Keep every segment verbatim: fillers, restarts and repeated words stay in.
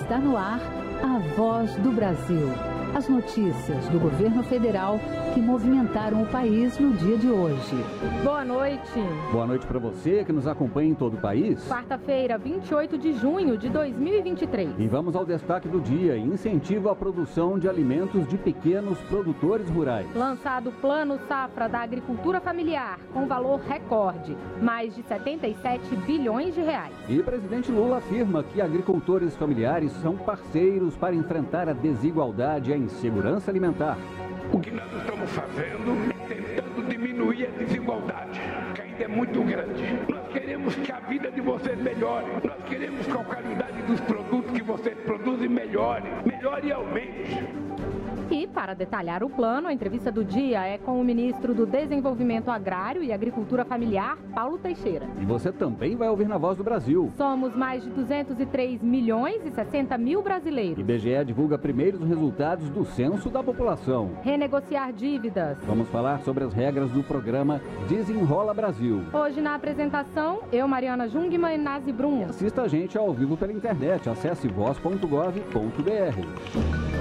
Está no ar a Voz do Brasil. As notícias do governo federal que movimentaram o país no dia de hoje. Boa noite. Boa noite para você que nos acompanha em todo o país. Quarta-feira, vinte e oito de junho de dois mil e vinte e três. E vamos ao destaque do dia: incentivo à produção de alimentos de pequenos produtores rurais. Lançado o Plano Safra da Agricultura Familiar, com valor recorde, mais de setenta e sete bilhões de reais. E presidente Lula afirma que agricultores familiares são parceiros para enfrentar a desigualdade e a insegurança alimentar. O que nós estamos fazendo é tentando diminuir a desigualdade, que ainda é muito grande. Nós queremos que a vida de vocês melhore. Nós queremos que a qualidade dos produtos que vocês produzem melhore, melhore e aumente. E, para detalhar o plano, a entrevista do dia é com o ministro do Desenvolvimento Agrário e Agricultura Familiar, Paulo Teixeira. E você também vai ouvir na Voz do Brasil. Somos mais de duzentos e três milhões e sessenta mil brasileiros. I B G E divulga primeiros resultados do censo da população. Renegociar dívidas. Vamos falar sobre as regras do programa Desenrola Brasil. Hoje na apresentação, eu, Mariana Jungmann e Nazi Brum. Assista a gente ao vivo pela internet. Acesse voz ponto gov ponto br.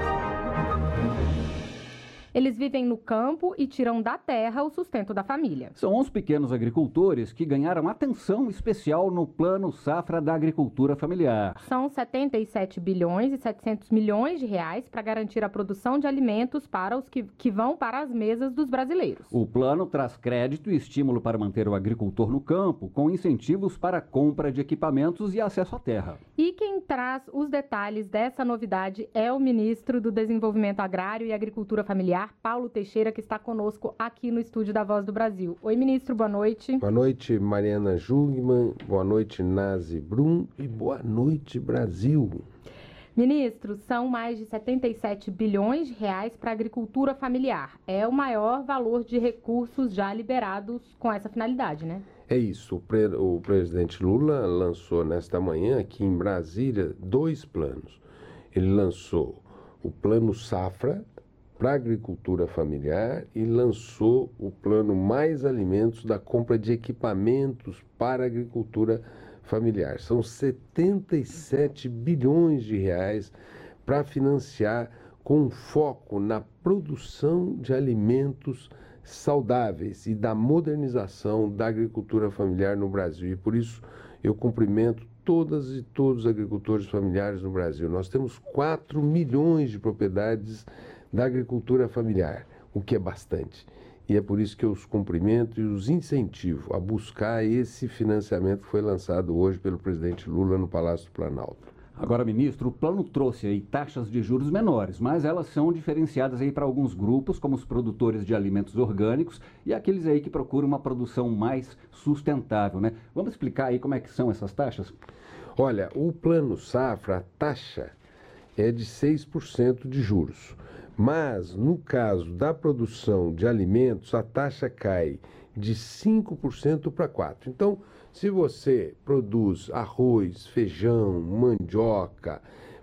Eles vivem no campo e tiram da terra o sustento da família. São os pequenos agricultores que ganharam atenção especial no Plano Safra da Agricultura Familiar. São setenta e sete bilhões e setecentos milhões de reais para garantir a produção de alimentos para os que, que vão para as mesas dos brasileiros. O plano traz crédito e estímulo para manter o agricultor no campo, com incentivos para a compra de equipamentos e acesso à terra. E quem traz os detalhes dessa novidade é o ministro do Desenvolvimento Agrário e Agricultura Familiar, Paulo Teixeira, que está conosco aqui no estúdio da Voz do Brasil. Oi, ministro, boa noite. Boa noite, Mariana Jungmann, boa noite, Nazi Brum, e boa noite, Brasil. Ministro, são mais de setenta e sete bilhões de reais para a agricultura familiar. É o maior valor de recursos já liberados com essa finalidade, né? É isso, o, pre- o presidente Lula lançou nesta manhã aqui em Brasília dois planos. Ele lançou o Plano Safra para a agricultura familiar e lançou o plano Mais Alimentos da compra de equipamentos para a agricultura familiar. São setenta e sete bilhões de reais para financiar com foco na produção de alimentos saudáveis e da modernização da agricultura familiar no Brasil. E por isso eu cumprimento todas e todos os agricultores familiares no Brasil. Nós temos quatro milhões de propriedades da agricultura familiar, o que é bastante. E é por isso que eu os cumprimento e os incentivo a buscar esse financiamento que foi lançado hoje pelo presidente Lula no Palácio do Planalto. Agora, ministro, o plano trouxe aí taxas de juros menores, mas elas são diferenciadas aí para alguns grupos, como os produtores de alimentos orgânicos e aqueles aí que procuram uma produção mais sustentável, né? Vamos explicar aí como é que são essas taxas? Olha, o Plano Safra, a taxa é de seis por cento de juros. Mas, no caso da produção de alimentos, a taxa cai de cinco por cento para quatro por cento. Então, se você produz arroz, feijão, mandioca,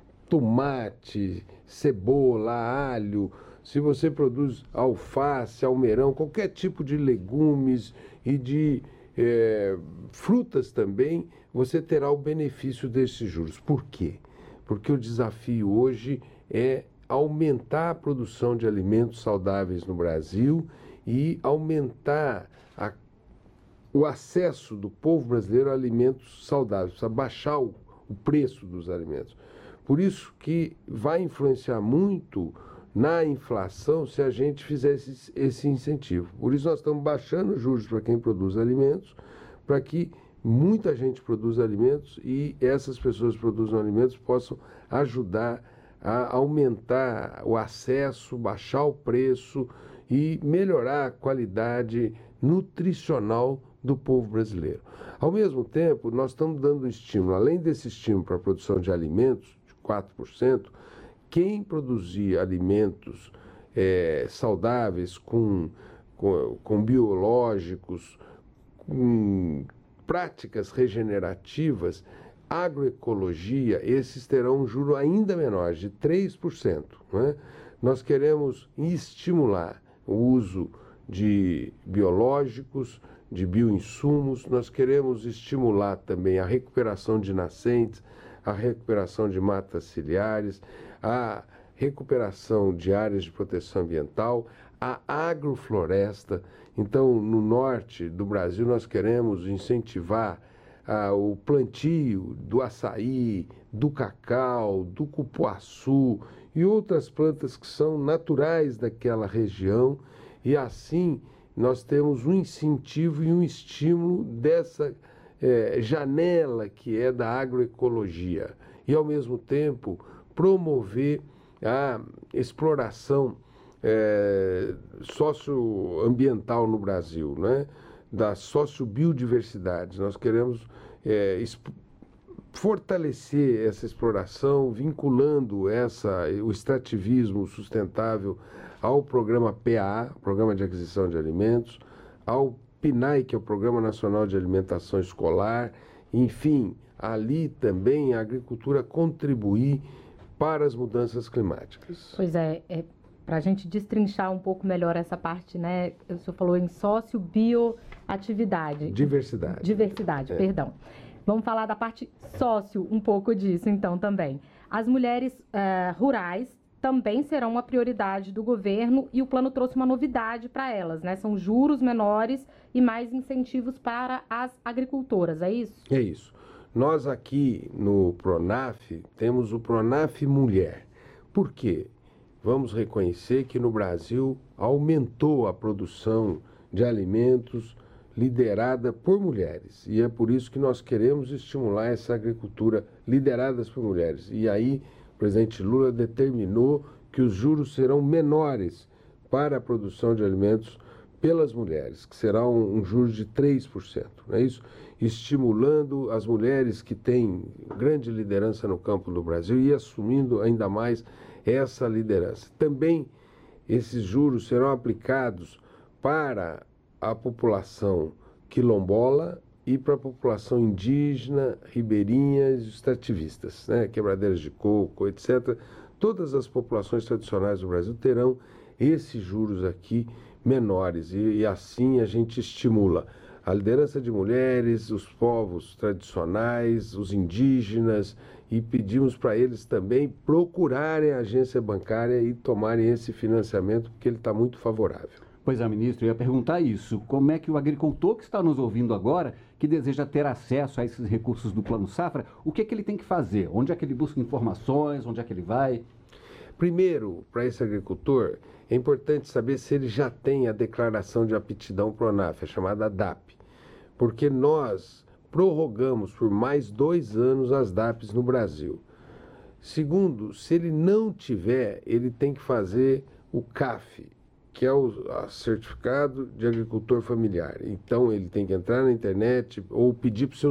tomate, cebola, alho, se você produz alface, almeirão, qualquer tipo de legumes e de é, frutas também, você terá o benefício desses juros. Por quê? Porque o desafio hoje é aumentar a produção de alimentos saudáveis no Brasil e aumentar a, o acesso do povo brasileiro a alimentos saudáveis, precisa baixar o, o preço dos alimentos. Por isso que vai influenciar muito na inflação se a gente fizer esse, esse incentivo. Por isso nós estamos baixando os juros para quem produz alimentos, para que muita gente produza alimentos e essas pessoas que produzem alimentos possam ajudar a aumentar o acesso, baixar o preço e melhorar a qualidade nutricional do povo brasileiro. Ao mesmo tempo, nós estamos dando um estímulo, além desse estímulo para a produção de alimentos, de quatro por cento, quem produzir alimentos é, saudáveis, com, com, com biológicos, com práticas regenerativas, agroecologia, esses terão um juro ainda menor, de três por cento. Não é? Nós queremos estimular o uso de biológicos, de bioinsumos, nós queremos estimular também a recuperação de nascentes, a recuperação de matas ciliares, a recuperação de áreas de proteção ambiental, a agrofloresta. Então, no norte do Brasil, nós queremos incentivar ah, o plantio do açaí, do cacau, do cupuaçu e outras plantas que são naturais daquela região, e assim nós temos um incentivo e um estímulo dessa eh, janela que é da agroecologia, e ao mesmo tempo promover a exploração é, socioambiental no Brasil, né? Da sociobiodiversidade. Nós queremos é, fortalecer essa exploração, vinculando essa, o extrativismo sustentável ao programa P A A, Programa de Aquisição de Alimentos, ao P N A E, que é o Programa Nacional de Alimentação Escolar, enfim, ali também a agricultura contribuir para as mudanças climáticas. Pois é, é para a gente destrinchar um pouco melhor essa parte, né? O senhor falou em sócio-bioatividade. Diversidade. Diversidade, é. Perdão. Vamos falar da parte sócio, um pouco disso, então, também. As mulheres uh, rurais também serão uma prioridade do governo, e o plano trouxe uma novidade para elas, né? São juros menores e mais incentivos para as agricultoras, é isso? É isso. Nós aqui no Pronaf temos o Pronaf Mulher. Por quê? Vamos reconhecer que no Brasil aumentou a produção de alimentos liderada por mulheres. E é por isso que nós queremos estimular essa agricultura liderada por mulheres. E aí o presidente Lula determinou que os juros serão menores para a produção de alimentos pelas mulheres, que será um, um juros de três por cento, não é isso? Estimulando as mulheres que têm grande liderança no campo do Brasil e assumindo ainda mais essa liderança. Também esses juros serão aplicados para a população quilombola e para a população indígena, ribeirinhas e extrativistas, né? Quebradeiras de coco, etcétera. Todas as populações tradicionais do Brasil terão esses juros aqui menores, e, e assim a gente estimula a liderança de mulheres, os povos tradicionais, os indígenas, e pedimos para eles também procurarem a agência bancária e tomarem esse financiamento, porque ele está muito favorável. Pois é, ministro, eu ia perguntar isso. Como é que o agricultor que está nos ouvindo agora, que deseja ter acesso a esses recursos do Plano Safra, o que é que ele tem que fazer? Onde é que ele busca informações? Onde é que ele vai? Primeiro, para esse agricultor, é importante saber se ele já tem a declaração de aptidão Pronaf, a chamada D A P, porque nós prorrogamos por mais dois anos as D A Ps no Brasil. Segundo, se ele não tiver, ele tem que fazer o C A F, que é o Certificado de Agricultor Familiar. Então, ele tem que entrar na internet ou pedir para o seu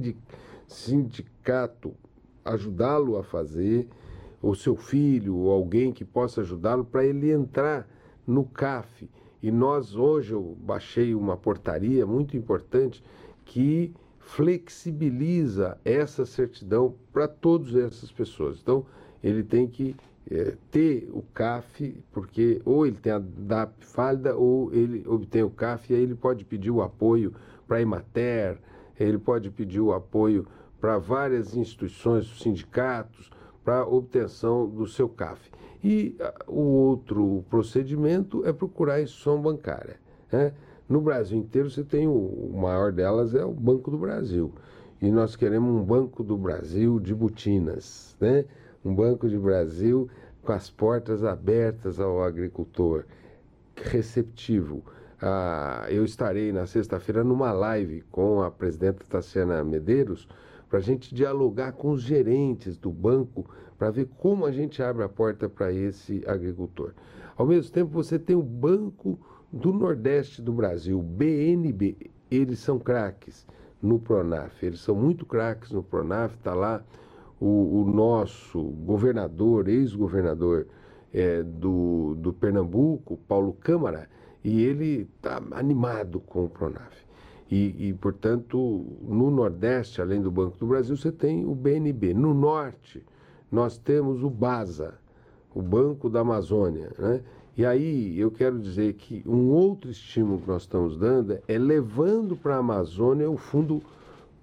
sindicato ajudá-lo a fazer, ou seu filho, ou alguém que possa ajudá-lo, para ele entrar no C A F. E nós, hoje, eu baixei uma portaria muito importante que flexibiliza essa certidão para todas essas pessoas. Então, ele tem que é, ter o C A F, porque ou ele tem a D A P válida, ou ele obtém o C A F, e aí ele pode pedir o apoio para a Emater, ele pode pedir o apoio para várias instituições, sindicatos, para a obtenção do seu C A F. E uh, o outro procedimento é procurar a instituição bancária, né? No Brasil inteiro você tem o, o maior delas é o Banco do Brasil. E nós queremos um Banco do Brasil de botinas, né? Um Banco do Brasil com as portas abertas ao agricultor, receptivo. Ah, eu estarei na sexta-feira numa live com a presidenta Taciana Medeiros, para a gente dialogar com os gerentes do banco, para ver como a gente abre a porta para esse agricultor. Ao mesmo tempo, você tem o Banco do Nordeste do Brasil, o B N B, eles são craques no Pronaf, eles são muito craques no Pronaf, está lá o, o nosso governador, ex-governador é, do, do Pernambuco, Paulo Câmara, e ele está animado com o Pronaf. E, e, portanto, no Nordeste, além do Banco do Brasil, você tem o B N B. No Norte, nós temos o BASA, o Banco da Amazônia, né? E aí eu quero dizer que um outro estímulo que nós estamos dando é levando para a Amazônia o Fundo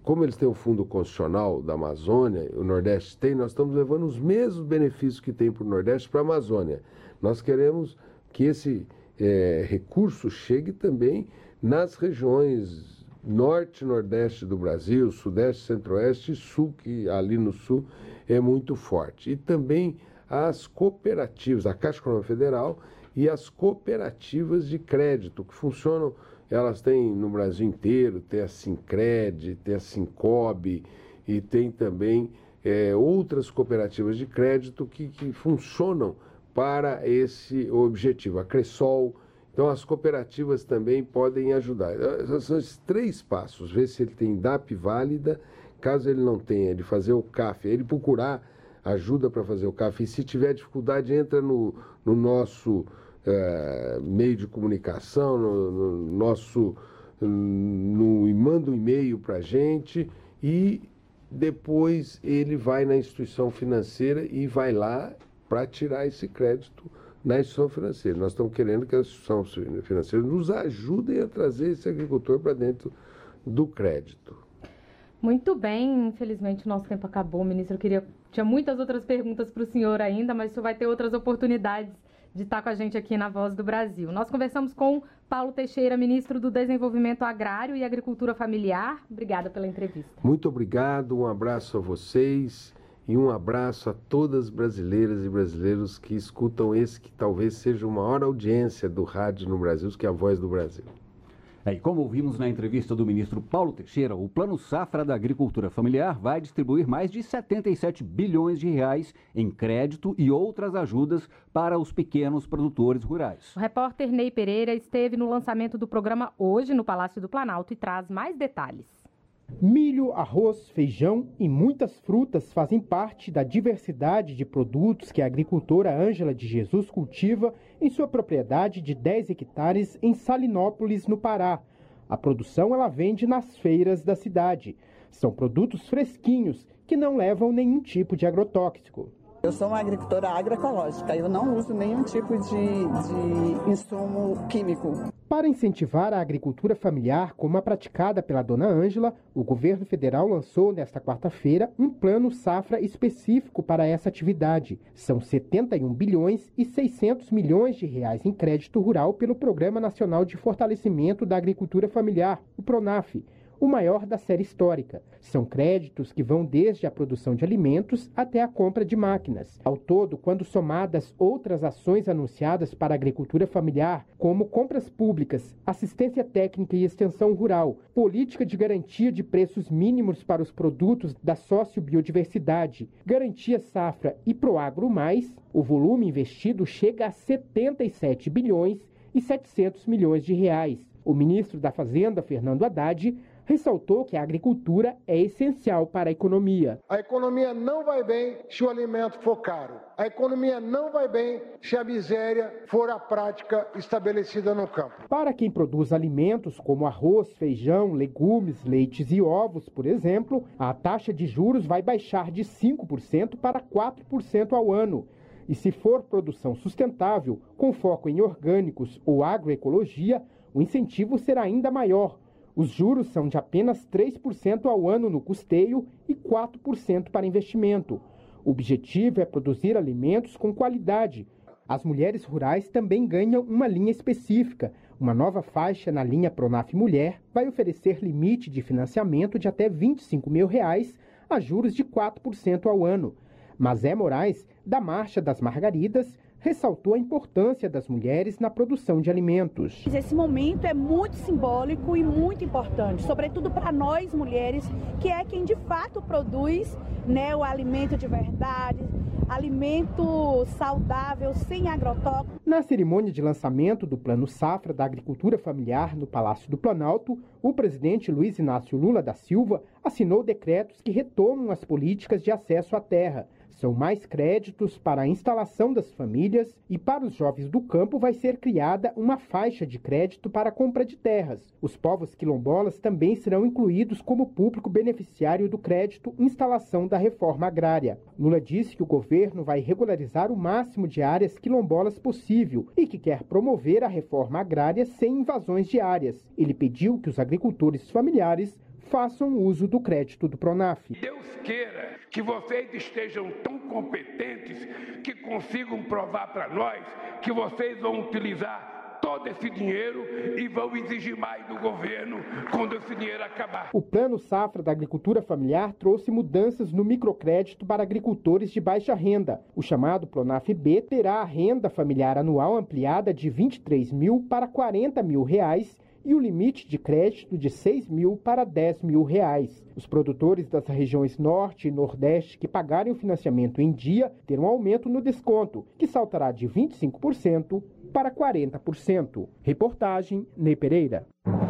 como eles têm o Fundo Constitucional da Amazônia, o Nordeste tem, nós estamos levando os mesmos benefícios que tem para o Nordeste para a Amazônia. Nós queremos que esse é, recurso chegue também nas regiões norte e nordeste do Brasil, sudeste, centro-oeste e sul, que ali no sul é muito forte. E também as cooperativas, a Caixa Econômica Federal e as cooperativas de crédito, que funcionam, elas têm no Brasil inteiro, tem a Sincred, tem a Sincob e tem também é, outras cooperativas de crédito que, que funcionam para esse objetivo, a Cressol. Então as cooperativas também podem ajudar. São esses três passos, ver se ele tem D A P válida, caso ele não tenha, ele fazer o C A F, ele procurar ajuda para fazer o C A F, e se tiver dificuldade, entra no, no nosso é, meio de comunicação, no, no nosso, no, e manda um e-mail para a gente, e depois ele vai na instituição financeira e vai lá para tirar esse crédito na instituição financeira. Nós estamos querendo que as instituições financeiras nos ajudem a trazer esse agricultor para dentro do crédito. Muito bem, infelizmente o nosso tempo acabou, ministro. Eu queria, tinha muitas outras perguntas para o senhor ainda, mas o senhor vai ter outras oportunidades de estar com a gente aqui na Voz do Brasil. Nós conversamos com Paulo Teixeira, ministro do Desenvolvimento Agrário e Agricultura Familiar. Obrigada pela entrevista. Muito obrigado, um abraço a vocês. E um abraço a todas as brasileiras e brasileiros que escutam esse que talvez seja a maior audiência do rádio no Brasil, que é a Voz do Brasil. É, e como ouvimos na entrevista do ministro Paulo Teixeira, o Plano Safra da Agricultura Familiar vai distribuir mais de setenta e sete bilhões de reais em crédito e outras ajudas para os pequenos produtores rurais. O repórter Ney Pereira esteve no lançamento do programa hoje no Palácio do Planalto e traz mais detalhes. Milho, arroz, feijão e muitas frutas fazem parte da diversidade de produtos que a agricultora Ângela de Jesus cultiva em sua propriedade de dez hectares em Salinópolis, no Pará. A produção ela vende nas feiras da cidade. São produtos fresquinhos que não levam nenhum tipo de agrotóxico. Eu sou uma agricultora agroecológica, eu não uso nenhum tipo de, de insumo químico. Para incentivar a agricultura familiar, como a praticada pela dona Ângela, o governo federal lançou nesta quarta-feira um plano safra específico para essa atividade. São setenta e um bilhões e seiscentos milhões de reais em crédito rural pelo Programa Nacional de Fortalecimento da Agricultura Familiar, o PRONAF, o maior da série histórica. São créditos que vão desde a produção de alimentos até a compra de máquinas. Ao todo, quando somadas outras ações anunciadas para a agricultura familiar, como compras públicas, assistência técnica e extensão rural, política de garantia de preços mínimos para os produtos da sociobiodiversidade, garantia safra e Proagro Mais, o volume investido chega a setenta e sete bilhões e setecentos milhões de reais. O ministro da Fazenda, Fernando Haddad, ressaltou que a agricultura é essencial para a economia. A economia não vai bem se o alimento for caro. A economia não vai bem se a miséria for a prática estabelecida no campo. Para quem produz alimentos como arroz, feijão, legumes, leites e ovos, por exemplo, a taxa de juros vai baixar de cinco por cento para quatro por cento ao ano. E se for produção sustentável, com foco em orgânicos ou agroecologia, o incentivo será ainda maior. Os juros são de apenas três por cento ao ano no custeio e quatro por cento para investimento. O objetivo é produzir alimentos com qualidade. As mulheres rurais também ganham uma linha específica. Uma nova faixa na linha Pronaf Mulher vai oferecer limite de financiamento de até vinte e cinco mil reais a juros de quatro por cento ao ano. Mazé Moraes, da Marcha das Margaridas, ressaltou a importância das mulheres na produção de alimentos. Esse momento é muito simbólico e muito importante, sobretudo para nós mulheres, que é quem de fato produz, né, o alimento de verdade, alimento saudável, sem agrotóxico. Na cerimônia de lançamento do Plano Safra da Agricultura Familiar no Palácio do Planalto, o presidente Luiz Inácio Lula da Silva assinou decretos que retomam as políticas de acesso à terra. São mais créditos para a instalação das famílias e para os jovens do campo vai ser criada uma faixa de crédito para a compra de terras. Os povos quilombolas também serão incluídos como público beneficiário do crédito instalação da reforma agrária. Lula disse que o governo vai regularizar o máximo de áreas quilombolas possível e que quer promover a reforma agrária sem invasões de áreas. Ele pediu que os agricultores familiares façam uso do crédito do Pronaf. Deus queira que vocês estejam tão competentes que consigam provar para nós que vocês vão utilizar todo esse dinheiro e vão exigir mais do governo quando esse dinheiro acabar. O Plano Safra da Agricultura Familiar trouxe mudanças no microcrédito para agricultores de baixa renda. O chamado Pronaf B terá a renda familiar anual ampliada de vinte e três mil para quarenta mil reais e o limite de crédito de seis mil para dez mil reais. Os produtores das regiões Norte e Nordeste que pagarem o financiamento em dia terão um aumento no desconto, que saltará de vinte e cinco por cento para quarenta por cento. Reportagem Ney Pereira.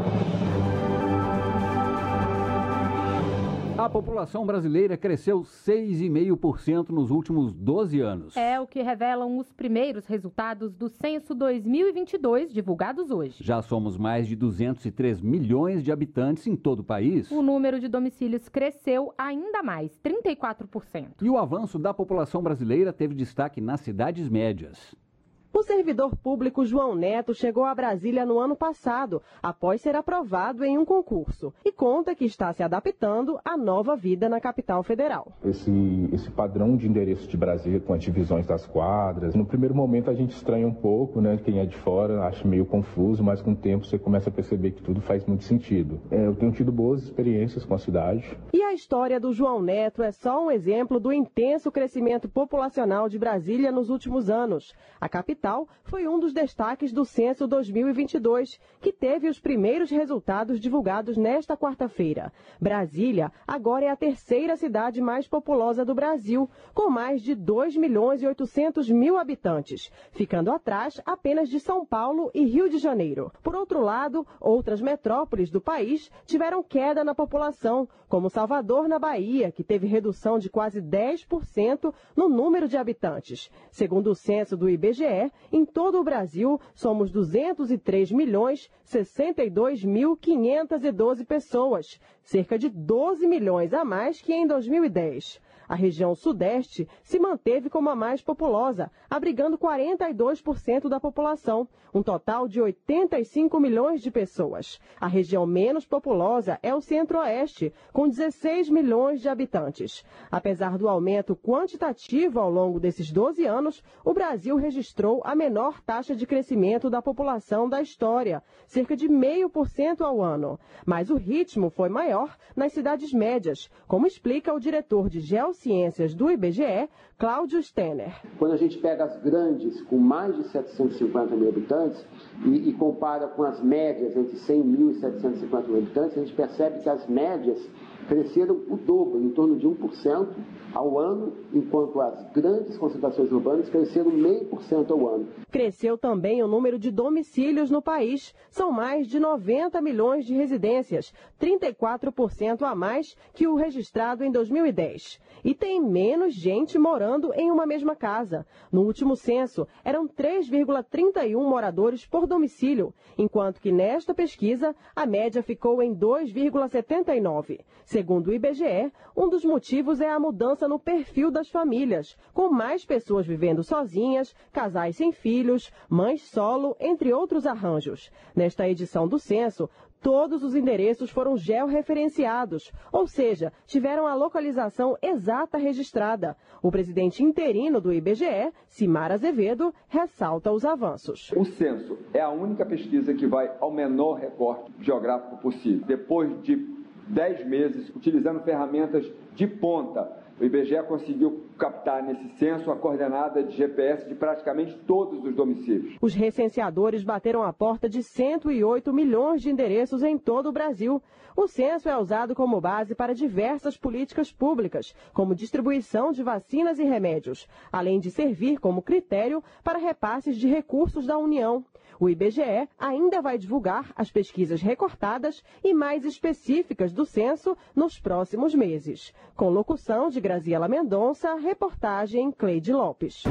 A população brasileira cresceu seis vírgula cinco por cento nos últimos doze anos. É o que revelam os primeiros resultados do Censo dois mil e vinte e dois, divulgados hoje. Já somos mais de duzentos e três milhões de habitantes em todo o país. O número de domicílios cresceu ainda mais, trinta e quatro por cento. E o avanço da população brasileira teve destaque nas cidades médias. O servidor público João Neto chegou a Brasília no ano passado, após ser aprovado em um concurso, e conta que está se adaptando à nova vida na capital federal. Esse, esse padrão de endereço de Brasília com as divisões das quadras, no primeiro momento a gente estranha um pouco, né? Quem é de fora acha meio confuso, mas com o tempo você começa a perceber que tudo faz muito sentido. É, eu tenho tido boas experiências com a cidade. E a história do João Neto é só um exemplo do intenso crescimento populacional de Brasília nos últimos anos. A capital foi um dos destaques do Censo dois mil e vinte e dois, que teve os primeiros resultados divulgados nesta quarta-feira. Brasília agora é a terceira cidade mais populosa do Brasil, com mais de dois milhões e oitocentos mil habitantes, ficando atrás apenas de São Paulo e Rio de Janeiro. Por outro lado, outras metrópoles do país tiveram queda na população, como Salvador, na Bahia, que teve redução de quase dez por cento no número de habitantes. Segundo o censo do I B G E, em todo o Brasil, somos duzentos e três milhões, sessenta e dois mil, quinhentas e doze pessoas, cerca de doze milhões a mais que em dois mil e dez. A região Sudeste se manteve como a mais populosa, abrigando quarenta e dois por cento da população, um total de oitenta e cinco milhões de pessoas. A região menos populosa é o Centro-Oeste, com dezesseis milhões de habitantes. Apesar do aumento quantitativo ao longo desses doze anos, o Brasil registrou a menor taxa de crescimento da população da história, cerca de zero vírgula cinco por cento ao ano. Mas o ritmo foi maior nas cidades médias, como explica o diretor de Geociências do I B G E, Cláudio Stenner. Quando a gente pega as grandes, com mais de setecentos e cinquenta mil habitantes, e, e compara com as médias entre cem mil e setecentos e cinquenta mil habitantes, a gente percebe que as médias cresceram o dobro, em torno de um por cento ao ano, enquanto as grandes concentrações urbanas cresceram zero vírgula cinco por cento ao ano. Cresceu também o número de domicílios no país. São mais de noventa milhões de residências, trinta e quatro por cento a mais que o registrado em dois mil e dez. E tem menos gente morando em uma mesma casa. No último censo, eram três vírgula trinta e um moradores por domicílio, enquanto que nesta pesquisa a média ficou em dois vírgula setenta e nove. Segundo o I B G E, um dos motivos é a mudança no perfil das famílias, com mais pessoas vivendo sozinhas, casais sem filhos, mães solo, entre outros arranjos. Nesta edição do censo, todos os endereços foram georreferenciados, ou seja, tiveram a localização exata registrada. O presidente interino do I B G E, Simar Azevedo, ressalta os avanços. O censo é a única pesquisa que vai ao menor recorte geográfico possível. Depois de dez meses, utilizando ferramentas de ponta, o I B G E conseguiu captar nesse censo a coordenada de G P S de praticamente todos os domicílios. Os recenseadores bateram a porta de cento e oito milhões de endereços em todo o Brasil. O censo é usado como base para diversas políticas públicas, como distribuição de vacinas e remédios, além de servir como critério para repasses de recursos da União. O I B G E ainda vai divulgar as pesquisas recortadas e mais específicas do censo nos próximos meses. Com locução de Graziela Mendonça, reportagem Cleide Lopes.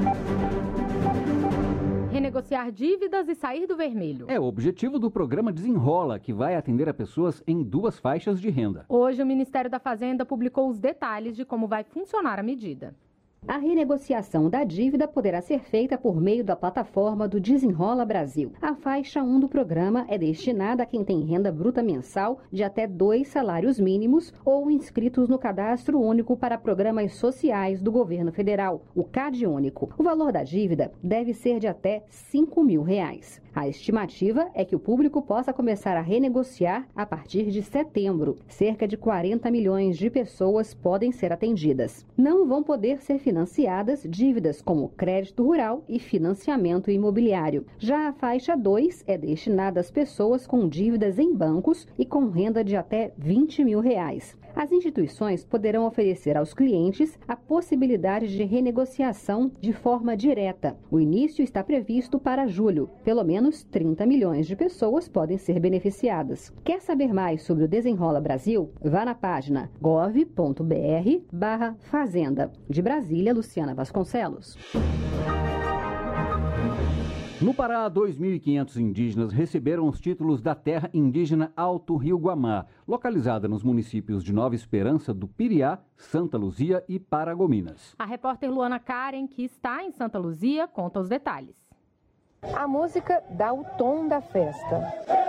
Renegociar dívidas e sair do vermelho. É o objetivo do programa Desenrola, que vai atender a pessoas em duas faixas de renda. Hoje, o Ministério da Fazenda publicou os detalhes de como vai funcionar a medida. A renegociação da dívida poderá ser feita por meio da plataforma do Desenrola Brasil. A faixa um do programa é destinada a quem tem renda bruta mensal de até dois salários mínimos ou inscritos no Cadastro Único para Programas Sociais do Governo Federal, o CAD Único. O valor da dívida deve ser de até cinco mil reais. A estimativa é que o público possa começar a renegociar a partir de setembro. Cerca de quarenta milhões de pessoas podem ser atendidas. Não vão poder ser financiadas dívidas como crédito rural e financiamento imobiliário. Já a faixa dois é destinada às pessoas com dívidas em bancos e com renda de até vinte mil reais. As instituições poderão oferecer aos clientes a possibilidade de renegociação de forma direta. O início está previsto para julho. Pelo menos trinta milhões de pessoas podem ser beneficiadas. Quer saber mais sobre o Desenrola Brasil? Vá na página gov ponto br barra Fazenda. De Brasília, Luciana Vasconcelos. No Pará, dois mil e quinhentos indígenas receberam os títulos da terra indígena Alto Rio Guamá, localizada nos municípios de Nova Esperança, do Piriá, Santa Luzia e Paragominas. A repórter Luana Karen, que está em Santa Luzia, conta os detalhes. A música dá o tom da festa.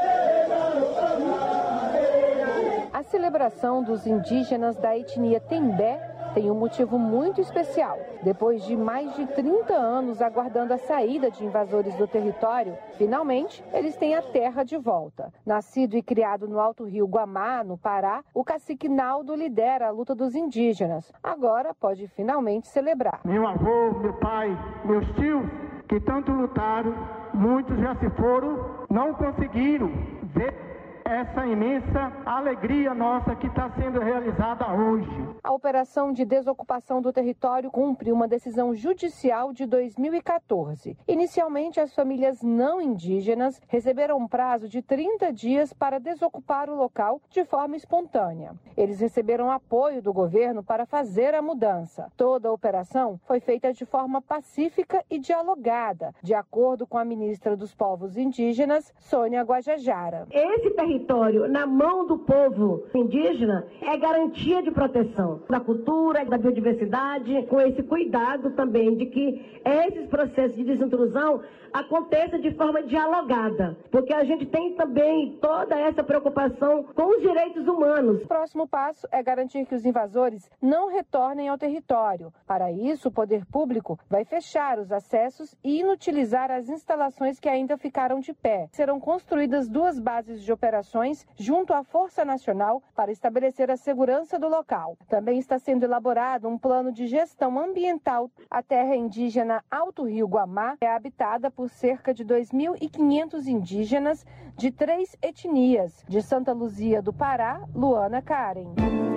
A celebração dos indígenas da etnia Tembé tem um motivo muito especial. Depois de mais de trinta anos aguardando a saída de invasores do território, finalmente eles têm a terra de volta. Nascido e criado no Alto Rio Guamá, no Pará, o cacique Naldo lidera a luta dos indígenas. Agora pode finalmente celebrar. Meu avô, meu pai, meus tios, que tanto lutaram, muitos já se foram, não conseguiram ver essa imensa alegria nossa que está sendo realizada hoje. A operação de desocupação do território cumpre uma decisão judicial de dois mil e quatorze. Inicialmente, as famílias não indígenas receberam um prazo de trinta dias para desocupar o local de forma espontânea. Eles receberam apoio do governo para fazer a mudança. Toda a operação foi feita de forma pacífica e dialogada, de acordo com a ministra dos Povos Indígenas, Sônia Guajajara. Esse território na mão do povo indígena é garantia de proteção da cultura, da biodiversidade, com esse cuidado também de que esses processos de desintrusão aconteçam de forma dialogada, porque a gente tem também toda essa preocupação com os direitos humanos. O próximo passo é garantir que os invasores não retornem ao território. Para isso, o poder público vai fechar os acessos e inutilizar as instalações que ainda ficaram de pé. Serão construídas duas bases de operações junto à Força Nacional para estabelecer a segurança do local. Também está sendo elaborado um plano de gestão ambiental. A terra indígena Alto Rio Guamá é habitada por cerca de dois mil e quinhentos indígenas de três etnias. De Santa Luzia do Pará, Luana Karen.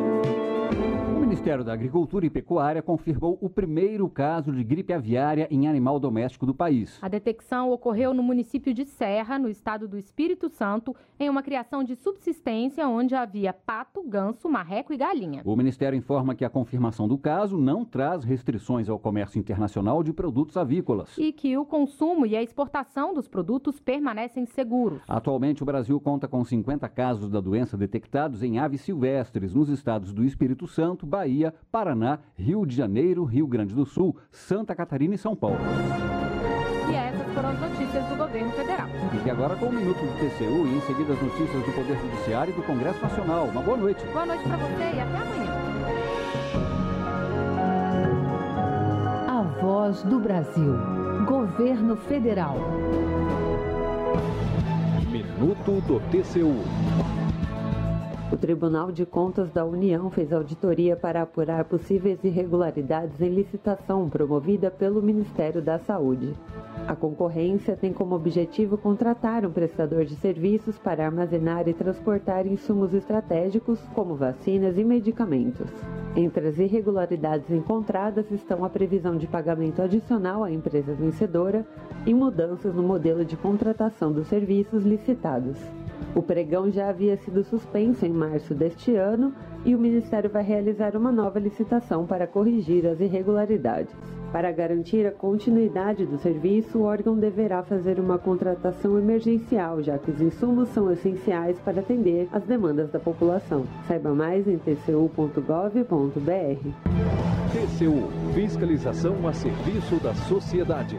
O Ministério da Agricultura e Pecuária confirmou o primeiro caso de gripe aviária em animal doméstico do país. A detecção ocorreu no município de Serra, no estado do Espírito Santo, em uma criação de subsistência onde havia pato, ganso, marreco e galinha. O Ministério informa que a confirmação do caso não traz restrições ao comércio internacional de produtos avícolas. E que o consumo e a exportação dos produtos permanecem seguros. Atualmente, o Brasil conta com cinquenta casos da doença detectados em aves silvestres nos estados do Espírito Santo, Bahia, Paraná, Rio de Janeiro, Rio Grande do Sul, Santa Catarina e São Paulo. E essas foram as notícias do governo federal. Fique agora com o Minuto do T C U e em seguida as notícias do Poder Judiciário e do Congresso Nacional. Uma boa noite. Boa noite para você e até amanhã. A Voz do Brasil. Governo Federal. Minuto do T C U. O Tribunal de Contas da União fez auditoria para apurar possíveis irregularidades em licitação promovida pelo Ministério da Saúde. A concorrência tem como objetivo contratar um prestador de serviços para armazenar e transportar insumos estratégicos, como vacinas e medicamentos. Entre as irregularidades encontradas estão a previsão de pagamento adicional à empresa vencedora e mudanças no modelo de contratação dos serviços licitados. O pregão já havia sido suspenso em março deste ano e o Ministério vai realizar uma nova licitação para corrigir as irregularidades. Para garantir a continuidade do serviço, o órgão deverá fazer uma contratação emergencial, já que os insumos são essenciais para atender às demandas da população. Saiba mais em t c u ponto gov ponto b r. T C U, fiscalização a serviço da sociedade.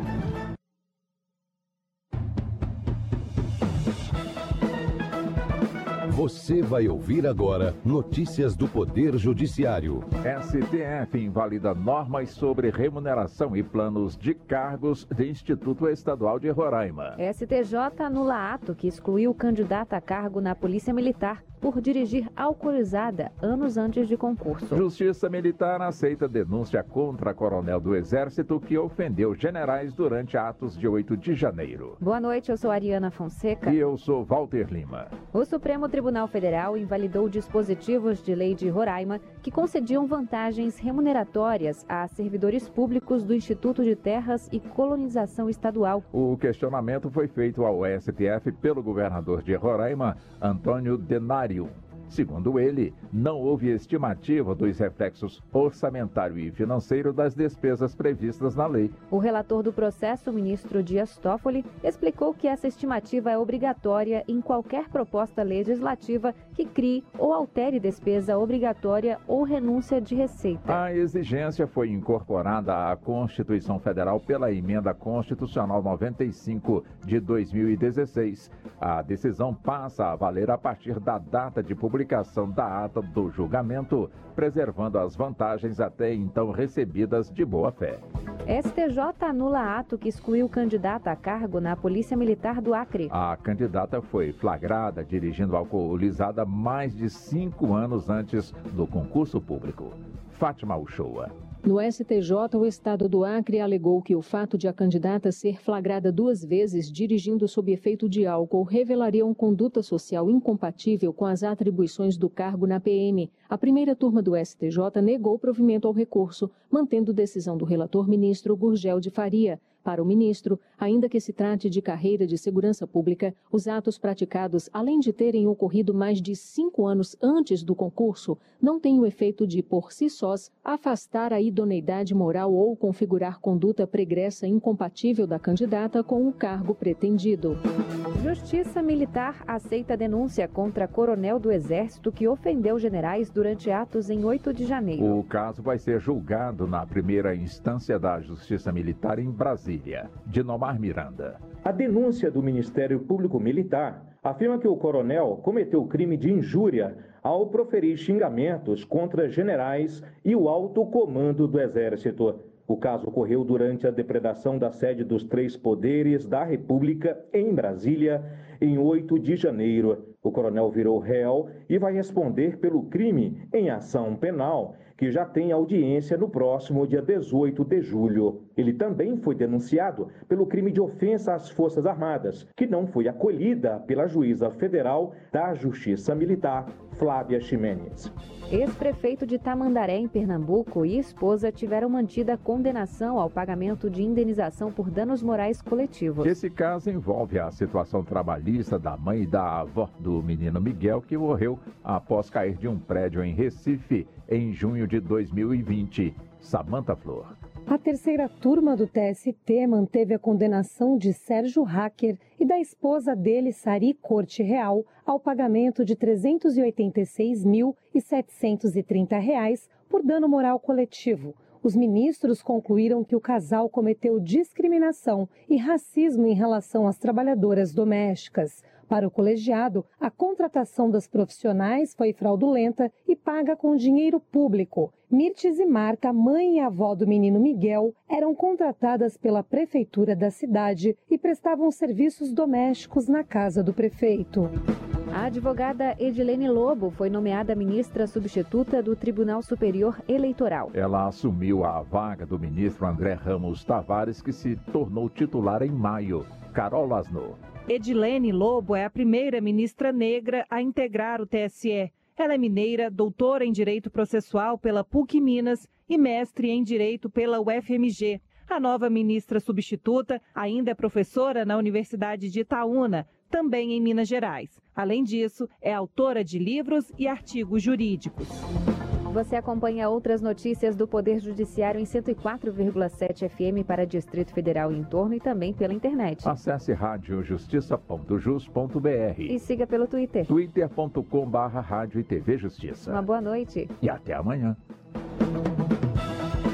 Você vai ouvir agora notícias do Poder Judiciário. S T F invalida normas sobre remuneração e planos de cargos do Instituto Estadual de Roraima. S T J anula ato que excluiu o candidato a cargo na Polícia Militar por dirigir alcoolizada anos antes de concurso. Justiça Militar aceita denúncia contra coronel do Exército que ofendeu generais durante atos de oito de janeiro. Boa noite, eu sou Ariana Fonseca. E eu sou Walter Lima. O Supremo Tribunal Federal invalidou dispositivos de lei de Roraima que concediam vantagens remuneratórias a servidores públicos do Instituto de Terras e Colonização Estadual. O questionamento foi feito ao S T F pelo governador de Roraima, Antônio Denário. Segundo ele, não houve estimativa dos reflexos orçamentário e financeiro das despesas previstas na lei. O relator do processo, o ministro Dias Toffoli, explicou que essa estimativa é obrigatória em qualquer proposta legislativa que crie ou altere despesa obrigatória ou renúncia de receita. A exigência foi incorporada à Constituição Federal pela Emenda Constitucional noventa e cinco de dois mil e dezesseis. A decisão passa a valer a partir da data de publicação da ata do julgamento, preservando as vantagens até então recebidas de boa-fé. S T J anula ato que excluiu candidata a cargo na Polícia Militar do Acre. A candidata foi flagrada dirigindo alcoolizada mais de cinco anos antes do concurso público. Fátima Uchoa. No S T J, o Estado do Acre alegou que o fato de a candidata ser flagrada duas vezes dirigindo sob efeito de álcool revelaria uma conduta social incompatível com as atribuições do cargo na P M. A primeira turma do S T J negou provimento ao recurso, mantendo decisão do relator ministro Gurgel de Faria. Para o ministro, ainda que se trate de carreira de segurança pública, os atos praticados, além de terem ocorrido mais de cinco anos antes do concurso, não têm o efeito de, por si sós, afastar a idoneidade moral ou configurar conduta pregressa incompatível da candidata com o cargo pretendido. Justiça Militar aceita denúncia contra coronel do Exército que ofendeu generais durante atos em oito de janeiro. O caso vai ser julgado na primeira instância da Justiça Militar em Brasília. Dinomar Miranda. A denúncia do Ministério Público Militar afirma que o coronel cometeu crime de injúria ao proferir xingamentos contra generais e o alto comando do Exército. O caso ocorreu durante a depredação da sede dos três poderes da República em Brasília, em oito de janeiro. O coronel virou réu e vai responder pelo crime em ação penal, que já tem audiência no próximo dia dezoito de julho. Ele também foi denunciado pelo crime de ofensa às Forças Armadas, que não foi acolhida pela juíza federal da Justiça Militar, Flávia Ximenes. Ex-prefeito de Tamandaré, em Pernambuco, e esposa tiveram mantida condenação ao pagamento de indenização por danos morais coletivos. Esse caso envolve a situação trabalhista da mãe e da avó do menino Miguel, que morreu após cair de um prédio em Recife em junho de dois mil e vinte. Samanta Flor. A terceira turma do T S T manteve a condenação de Sérgio Hacker e da esposa dele, Sari Corte Real, ao pagamento de trezentos e oitenta e seis mil setecentos e trinta reais por dano moral coletivo. Os ministros concluíram que o casal cometeu discriminação e racismo em relação às trabalhadoras domésticas. Para o colegiado, a contratação das profissionais foi fraudulenta e paga com dinheiro público. Mirtes e Marta, mãe e avó do menino Miguel, eram contratadas pela prefeitura da cidade e prestavam serviços domésticos na casa do prefeito. A advogada Edilene Lobo foi nomeada ministra substituta do Tribunal Superior Eleitoral. Ela assumiu a vaga do ministro André Ramos Tavares, que se tornou titular em maio. Carol Lasno. Edilene Lobo é a primeira ministra negra a integrar o T S E. Ela é mineira, doutora em Direito Processual pela P U C Minas e mestre em Direito pela U F M G. A nova ministra substituta ainda é professora na Universidade de Itaúna, também em Minas Gerais. Além disso, é autora de livros e artigos jurídicos. Você acompanha outras notícias do Poder Judiciário em cento e quatro vírgula sete F M para Distrito Federal e entorno e também pela internet. Acesse rádio justiça ponto jus ponto br e siga pelo Twitter. twitter ponto com barra rádio e T V Justiça. Uma boa noite. E até amanhã.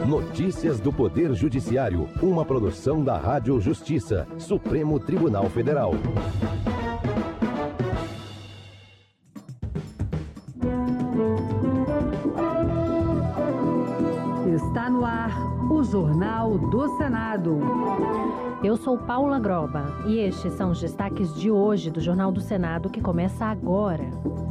Notícias do Poder Judiciário, uma produção da Rádio Justiça, Supremo Tribunal Federal. Está no ar o Jornal do Senado. Eu sou Paula Groba e estes são os destaques de hoje do Jornal do Senado, que começa agora.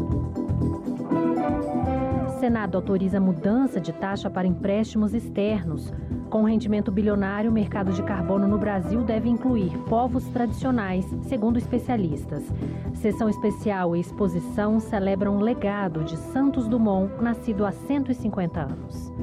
Senado autoriza mudança de taxa para empréstimos externos. Com rendimento bilionário, o mercado de carbono no Brasil deve incluir povos tradicionais, segundo especialistas. Sessão especial e exposição celebram o legado de Santos Dumont, nascido há cento e cinquenta anos.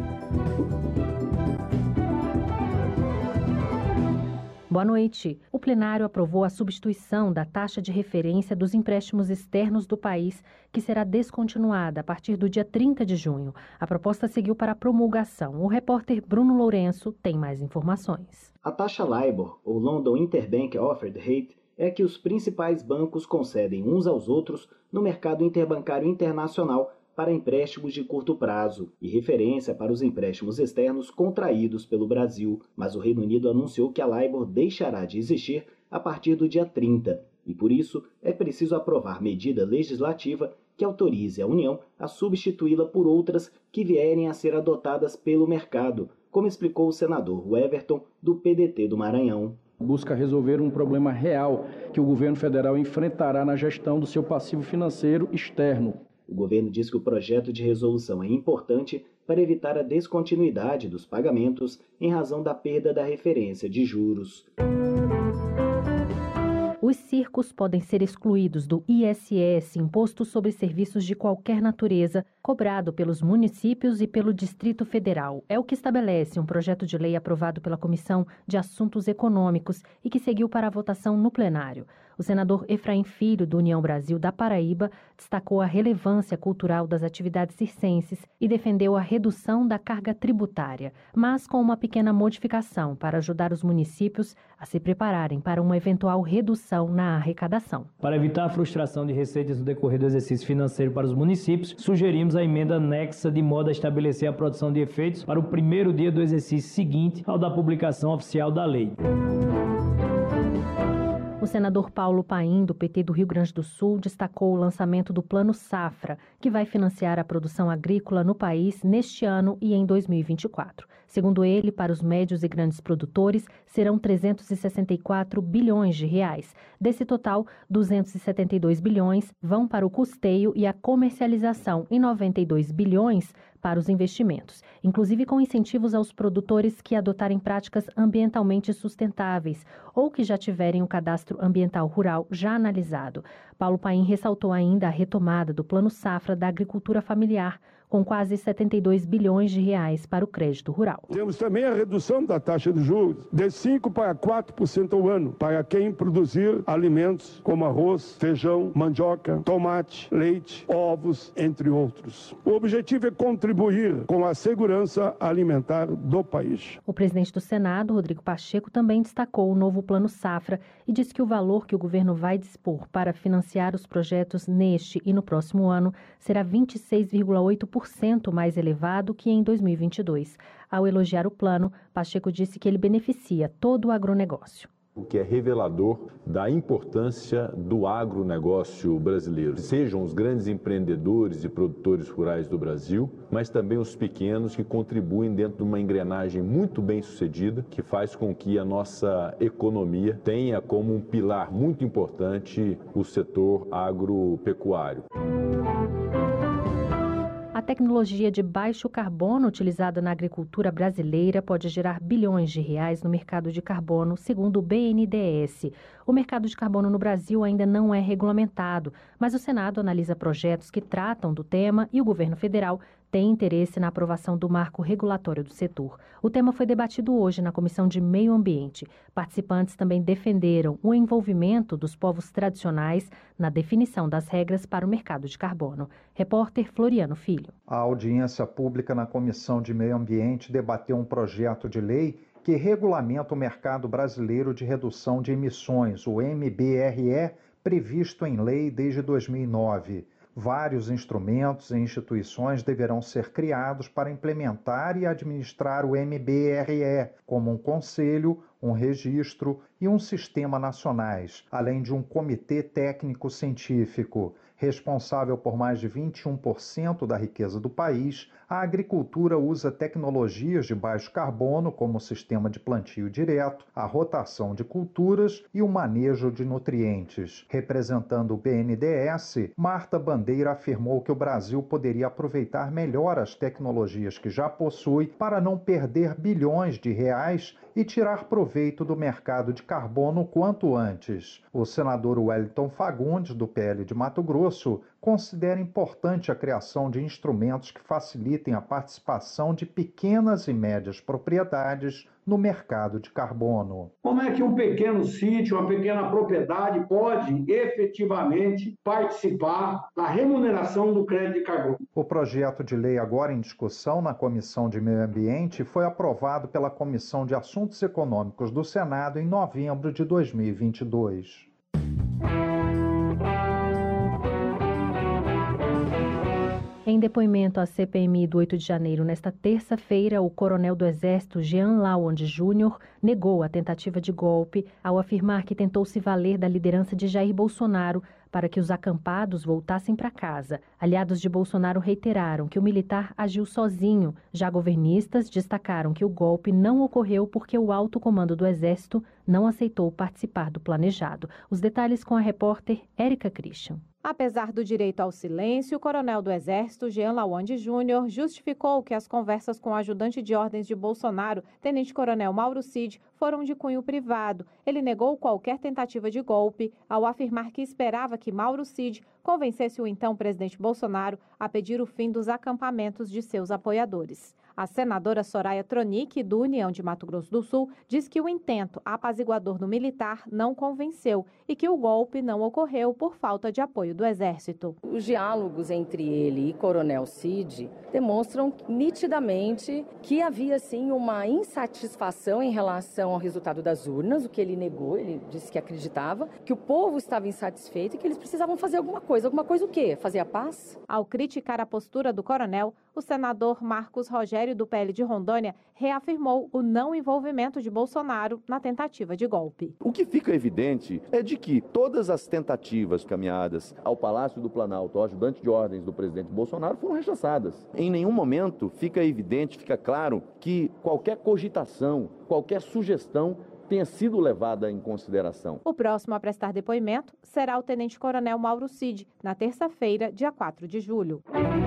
Boa noite. O plenário aprovou a substituição da taxa de referência dos empréstimos externos do país, que será descontinuada a partir do dia trinta de junho. A proposta seguiu para a promulgação. O repórter Bruno Lourenço tem mais informações. A taxa LIBOR, ou London Interbank Offered Rate, é a que os principais bancos concedem uns aos outros no mercado interbancário internacional para empréstimos de curto prazo e referência para os empréstimos externos contraídos pelo Brasil. Mas o Reino Unido anunciou que a LIBOR deixará de existir a partir do dia trinta e, por isso, é preciso aprovar medida legislativa que autorize a União a substituí-la por outras que vierem a ser adotadas pelo mercado, como explicou o senador Everton, do P D T do Maranhão. Busca resolver um problema real que o governo federal enfrentará na gestão do seu passivo financeiro externo. O governo diz que o projeto de resolução é importante para evitar a descontinuidade dos pagamentos em razão da perda da referência de juros. Os circos podem ser excluídos do I S S, Imposto sobre Serviços de Qualquer Natureza, cobrado pelos municípios e pelo Distrito Federal. É o que estabelece um projeto de lei aprovado pela Comissão de Assuntos Econômicos e que seguiu para a votação no plenário. O senador Efraim Filho, do União Brasil da Paraíba, destacou a relevância cultural das atividades circenses e defendeu a redução da carga tributária, mas com uma pequena modificação para ajudar os municípios a se prepararem para uma eventual redução na arrecadação. Para evitar a frustração de receitas no decorrer do exercício financeiro para os municípios, sugerimos a emenda anexa de modo a estabelecer a produção de efeitos para o primeiro dia do exercício seguinte ao da publicação oficial da lei. O senador Paulo Paim, do P T do Rio Grande do Sul, destacou o lançamento do Plano Safra, que vai financiar a produção agrícola no país neste ano e em dois mil e vinte e quatro. Segundo ele, para os médios e grandes produtores, serão trezentos e sessenta e quatro bilhões de reais. Desse total, duzentos e setenta e dois bilhões vão para o custeio e a comercialização e noventa e dois bilhões para os investimentos, inclusive com incentivos aos produtores que adotarem práticas ambientalmente sustentáveis ou que já tiverem o cadastro ambiental rural já analisado. Paulo Paim ressaltou ainda a retomada do Plano Safra da agricultura familiar, com quase setenta e dois bilhões de reais para o crédito rural. Temos também a redução da taxa de juros de cinco para quatro por cento ao ano para quem produzir alimentos como arroz, feijão, mandioca, tomate, leite, ovos, entre outros. O objetivo é contribuir com a segurança alimentar do país. O presidente do Senado, Rodrigo Pacheco, também destacou o novo Plano Safra e disse que o valor que o governo vai dispor para financiar os projetos neste e no próximo ano será vinte e seis vírgula oito por cento mais elevado que em dois mil e vinte e dois. Ao elogiar o plano, Pacheco disse que ele beneficia todo o agronegócio. O que é revelador da importância do agronegócio brasileiro. Sejam os grandes empreendedores e produtores rurais do Brasil, mas também os pequenos que contribuem dentro de uma engrenagem muito bem sucedida, que faz com que a nossa economia tenha como um pilar muito importante o setor agropecuário. A tecnologia de baixo carbono utilizada na agricultura brasileira pode gerar bilhões de reais no mercado de carbono, segundo o B N D E S. O mercado de carbono no Brasil ainda não é regulamentado, mas o Senado analisa projetos que tratam do tema e o governo federal tem interesse na aprovação do marco regulatório do setor. O tema foi debatido hoje na Comissão de Meio Ambiente. Participantes também defenderam o envolvimento dos povos tradicionais na definição das regras para o mercado de carbono. Repórter Floriano Filho. A audiência pública na Comissão de Meio Ambiente debateu um projeto de lei que regulamenta o mercado brasileiro de redução de emissões, o M B R E, previsto em lei desde dois mil e nove. Vários instrumentos e instituições deverão ser criados para implementar e administrar o M B R E, como um conselho, um registro e um sistema nacionais, além de um comitê técnico-científico. Responsável por mais de vinte e um por cento da riqueza do país, a agricultura usa tecnologias de baixo carbono, como o sistema de plantio direto, a rotação de culturas e o manejo de nutrientes. Representando o B N D E S, Marta Bandeira afirmou que o Brasil poderia aproveitar melhor as tecnologias que já possui para não perder bilhões de reais e tirar proveito do mercado de carbono quanto antes. O senador Wellington Fagundes, do P L de Mato Grosso, considera importante a criação de instrumentos que facilitem a participação de pequenas e médias propriedades no mercado de carbono. Como é que um pequeno sítio, uma pequena propriedade pode efetivamente participar da remuneração do crédito de carbono? O projeto de lei agora em discussão na Comissão de Meio Ambiente foi aprovado pela Comissão de Assuntos Econômicos do Senado em novembro de dois mil e vinte e dois. Em depoimento à C P M I do oito de janeiro, nesta terça-feira, o coronel do Exército, Jean Lawande Júnior, negou a tentativa de golpe ao afirmar que tentou se valer da liderança de Jair Bolsonaro para que os acampados voltassem para casa. Aliados de Bolsonaro reiteraram que o militar agiu sozinho. Já governistas destacaram que o golpe não ocorreu porque o alto comando do Exército não aceitou participar do planejado. Os detalhes com a repórter Érica Christian. Apesar do direito ao silêncio, o coronel do Exército, Jean Lawande Júnior, justificou que as conversas com o ajudante de ordens de Bolsonaro, tenente-coronel Mauro Cid, foram de cunho privado. Ele negou qualquer tentativa de golpe ao afirmar que esperava que Mauro Cid convencesse o então presidente Bolsonaro a pedir o fim dos acampamentos de seus apoiadores. A senadora Soraya Tronic, do União de Mato Grosso do Sul, diz que o intento apaziguador do militar não convenceu e que o golpe não ocorreu por falta de apoio do Exército. Os diálogos entre ele e Coronel Cid demonstram nitidamente que havia, sim, uma insatisfação em relação ao resultado das urnas, o que ele negou. Ele disse que acreditava que o povo estava insatisfeito e que eles precisavam fazer alguma coisa. Alguma coisa o quê? Fazer a paz? Ao criticar a postura do coronel, o senador Marcos Rogério, do P L de Rondônia, reafirmou o não envolvimento de Bolsonaro na tentativa de golpe. O que fica evidente é de que todas as tentativas caminhadas ao Palácio do Planalto, ao ajudante de ordens do presidente Bolsonaro, foram rechaçadas. Em nenhum momento fica evidente, fica claro que qualquer cogitação, qualquer sugestão tenha sido levada em consideração. O próximo a prestar depoimento será o tenente-coronel Mauro Cid, na terça-feira, dia quatro de julho.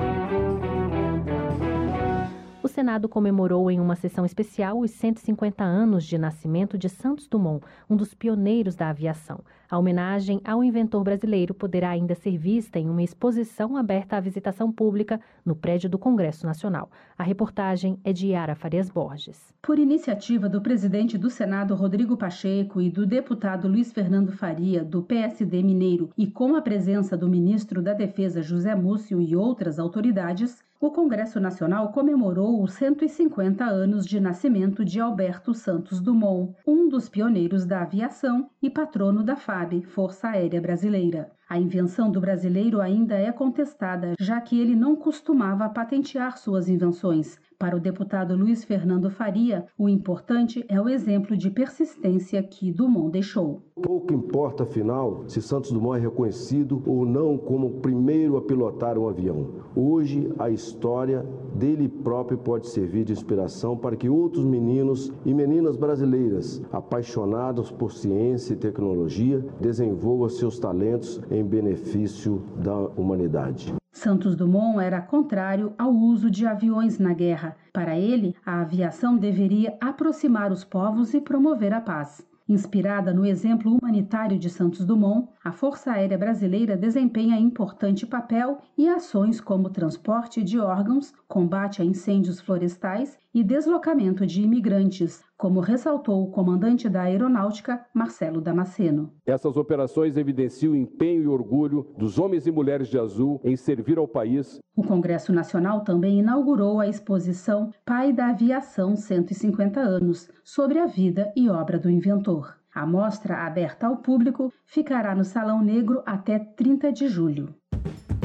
O Senado comemorou em uma sessão especial os cento e cinquenta anos de nascimento de Santos Dumont, um dos pioneiros da aviação. A homenagem ao inventor brasileiro poderá ainda ser vista em uma exposição aberta à visitação pública no prédio do Congresso Nacional. A reportagem é de Yara Farias Borges. Por iniciativa do presidente do Senado, Rodrigo Pacheco, e do deputado Luiz Fernando Faria, do P S D mineiro, e com a presença do ministro da Defesa, José Múcio, e outras autoridades, o Congresso Nacional comemorou os cento e cinquenta anos de nascimento de Alberto Santos Dumont, um dos pioneiros da aviação e patrono da F A B, Força Aérea Brasileira. A invenção do brasileiro ainda é contestada, já que ele não costumava patentear suas invenções. Para o deputado Luiz Fernando Faria, o importante é o exemplo de persistência que Dumont deixou. Pouco importa, afinal, se Santos Dumont é reconhecido ou não como o primeiro a pilotar um avião. Hoje, a história dele próprio pode servir de inspiração para que outros meninos e meninas brasileiras, apaixonados por ciência e tecnologia, desenvolvam seus talentos em benefício da humanidade. Santos Dumont era contrário ao uso de aviões na guerra. Para ele, a aviação deveria aproximar os povos e promover a paz. Inspirada no exemplo humanitário de Santos Dumont, a Força Aérea Brasileira desempenha importante papel em ações como transporte de órgãos, combate a incêndios florestais e deslocamento de imigrantes, como ressaltou o comandante da Aeronáutica, Marcelo Damasceno. Essas operações evidenciam o empenho e orgulho dos homens e mulheres de azul em servir ao país. O Congresso Nacional também inaugurou a exposição Pai da Aviação cento e cinquenta anos, sobre a vida e obra do inventor. A mostra, aberta ao público, ficará no Salão Negro até trinta de julho.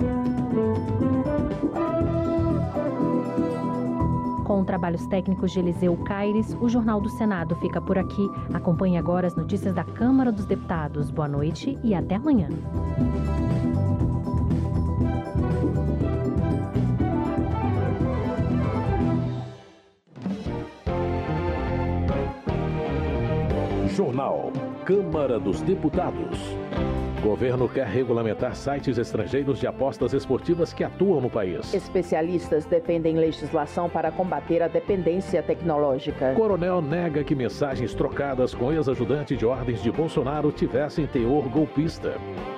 Com trabalhos técnicos de Eliseu Caires, o Jornal do Senado fica por aqui. Acompanhe agora as notícias da Câmara dos Deputados. Boa noite e até amanhã. Jornal Câmara dos Deputados. Governo quer regulamentar sites estrangeiros de apostas esportivas que atuam no país. Especialistas defendem legislação para combater a dependência tecnológica. Coronel nega que mensagens trocadas com ex-ajudante de ordens de Bolsonaro tivessem teor golpista.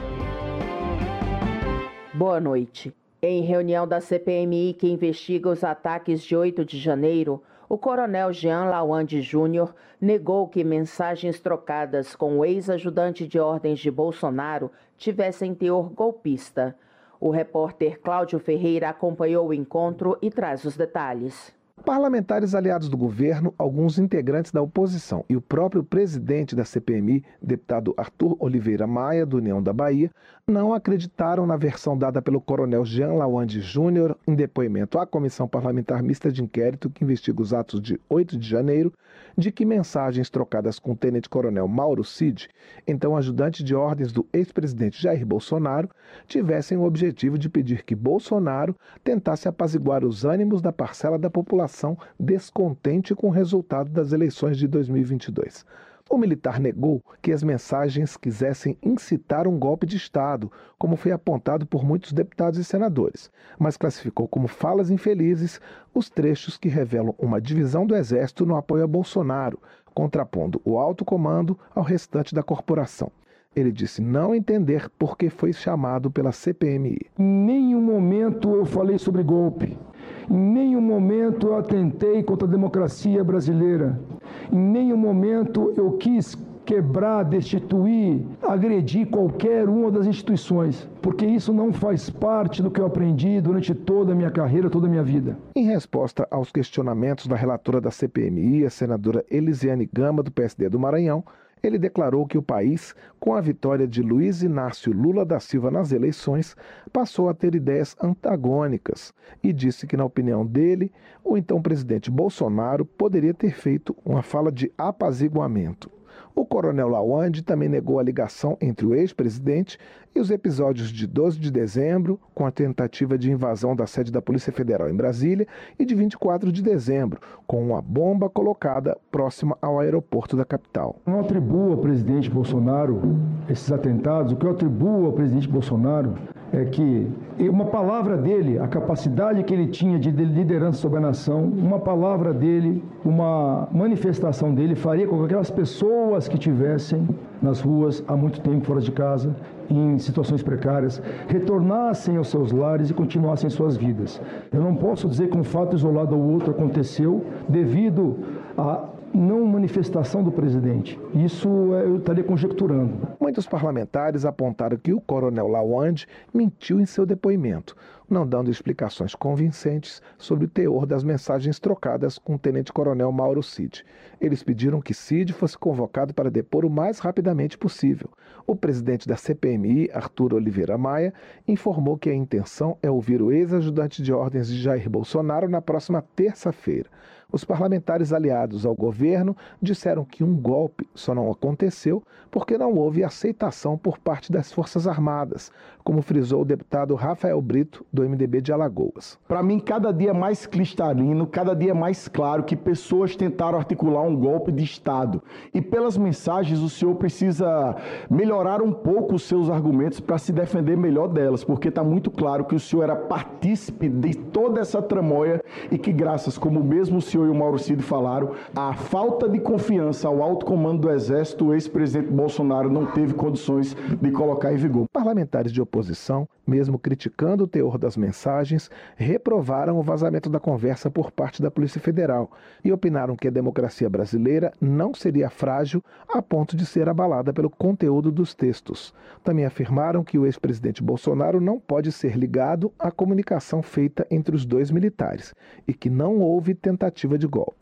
Boa noite. Em reunião da C P M I que investiga os ataques de oito de janeiro, o coronel Jean Lawande Júnior negou que mensagens trocadas com o ex-ajudante de ordens de Bolsonaro tivessem teor golpista. O repórter Cláudio Ferreira acompanhou o encontro e traz os detalhes. Parlamentares aliados do governo, alguns integrantes da oposição e o próprio presidente da C P M I, deputado Arthur Oliveira Maia, do União da Bahia, não acreditaram na versão dada pelo coronel Jean Lawande Júnior em depoimento à Comissão Parlamentar Mista de Inquérito que investiga os atos de oito de janeiro, de que mensagens trocadas com o tenente-coronel Mauro Cid, então ajudante de ordens do ex-presidente Jair Bolsonaro, tivessem o objetivo de pedir que Bolsonaro tentasse apaziguar os ânimos da parcela da população descontente com o resultado das eleições de dois mil e vinte e dois. O militar negou que as mensagens quisessem incitar um golpe de Estado, como foi apontado por muitos deputados e senadores, mas classificou como falas infelizes os trechos que revelam uma divisão do Exército no apoio a Bolsonaro, contrapondo o alto comando ao restante da corporação. Ele disse não entender por que foi chamado pela C P M I. Em nenhum momento eu falei sobre golpe. Em nenhum momento eu atentei contra a democracia brasileira. Em nenhum momento eu quis quebrar, destituir, agredir qualquer uma das instituições, porque isso não faz parte do que eu aprendi durante toda a minha carreira, toda a minha vida. Em resposta aos questionamentos da relatora da C P M I, a senadora Elisiane Gama, do P S D do Maranhão, ele declarou que o país, com a vitória de Luiz Inácio Lula da Silva nas eleições, passou a ter ideias antagônicas e disse que, na opinião dele, o então presidente Bolsonaro poderia ter feito uma fala de apaziguamento. O coronel Lawande também negou a ligação entre o ex-presidente e os episódios de doze de dezembro, com a tentativa de invasão da sede da Polícia Federal em Brasília, e de vinte e quatro de dezembro, com uma bomba colocada próxima ao aeroporto da capital. Não atribuo ao presidente Bolsonaro esses atentados. O que eu atribuo ao presidente Bolsonaro é que uma palavra dele, a capacidade que ele tinha de liderança sobre a nação, uma palavra dele, uma manifestação dele faria com que aquelas pessoas que tivessem nas ruas há muito tempo fora de casa, em situações precárias, retornassem aos seus lares e continuassem suas vidas. Eu não posso dizer que um fato isolado ou outro aconteceu devido a não manifestação do presidente. Isso eu estaria conjecturando. Muitos parlamentares apontaram que o coronel Lawande mentiu em seu depoimento, não dando explicações convincentes sobre o teor das mensagens trocadas com o tenente-coronel Mauro Cid. Eles pediram que Cid fosse convocado para depor o mais rapidamente possível. O presidente da C P M I, Arthur Oliveira Maia, informou que a intenção é ouvir o ex-ajudante de ordens de Jair Bolsonaro na próxima terça-feira. Os parlamentares aliados ao governo disseram que um golpe só não aconteceu porque não houve aceitação por parte das Forças Armadas, como frisou o deputado Rafael Brito, do M D B de Alagoas. Para mim, cada dia mais cristalino, cada dia mais claro que pessoas tentaram articular um golpe de Estado. E pelas mensagens, o senhor precisa melhorar um pouco os seus argumentos para se defender melhor delas, porque está muito claro que o senhor era partícipe de toda essa tramóia e que, graças, como mesmo o senhor e o Mauro Cid falaram, a falta de confiança ao alto comando do Exército, o ex-presidente Bolsonaro não teve condições de colocar em vigor. Parlamentares de oposição, mesmo criticando o teor das mensagens, reprovaram o vazamento da conversa por parte da Polícia Federal e opinaram que a democracia brasileira não seria frágil a ponto de ser abalada pelo conteúdo dos textos. Também afirmaram que o ex-presidente Bolsonaro não pode ser ligado à comunicação feita entre os dois militares e que não houve tentativa de golpe.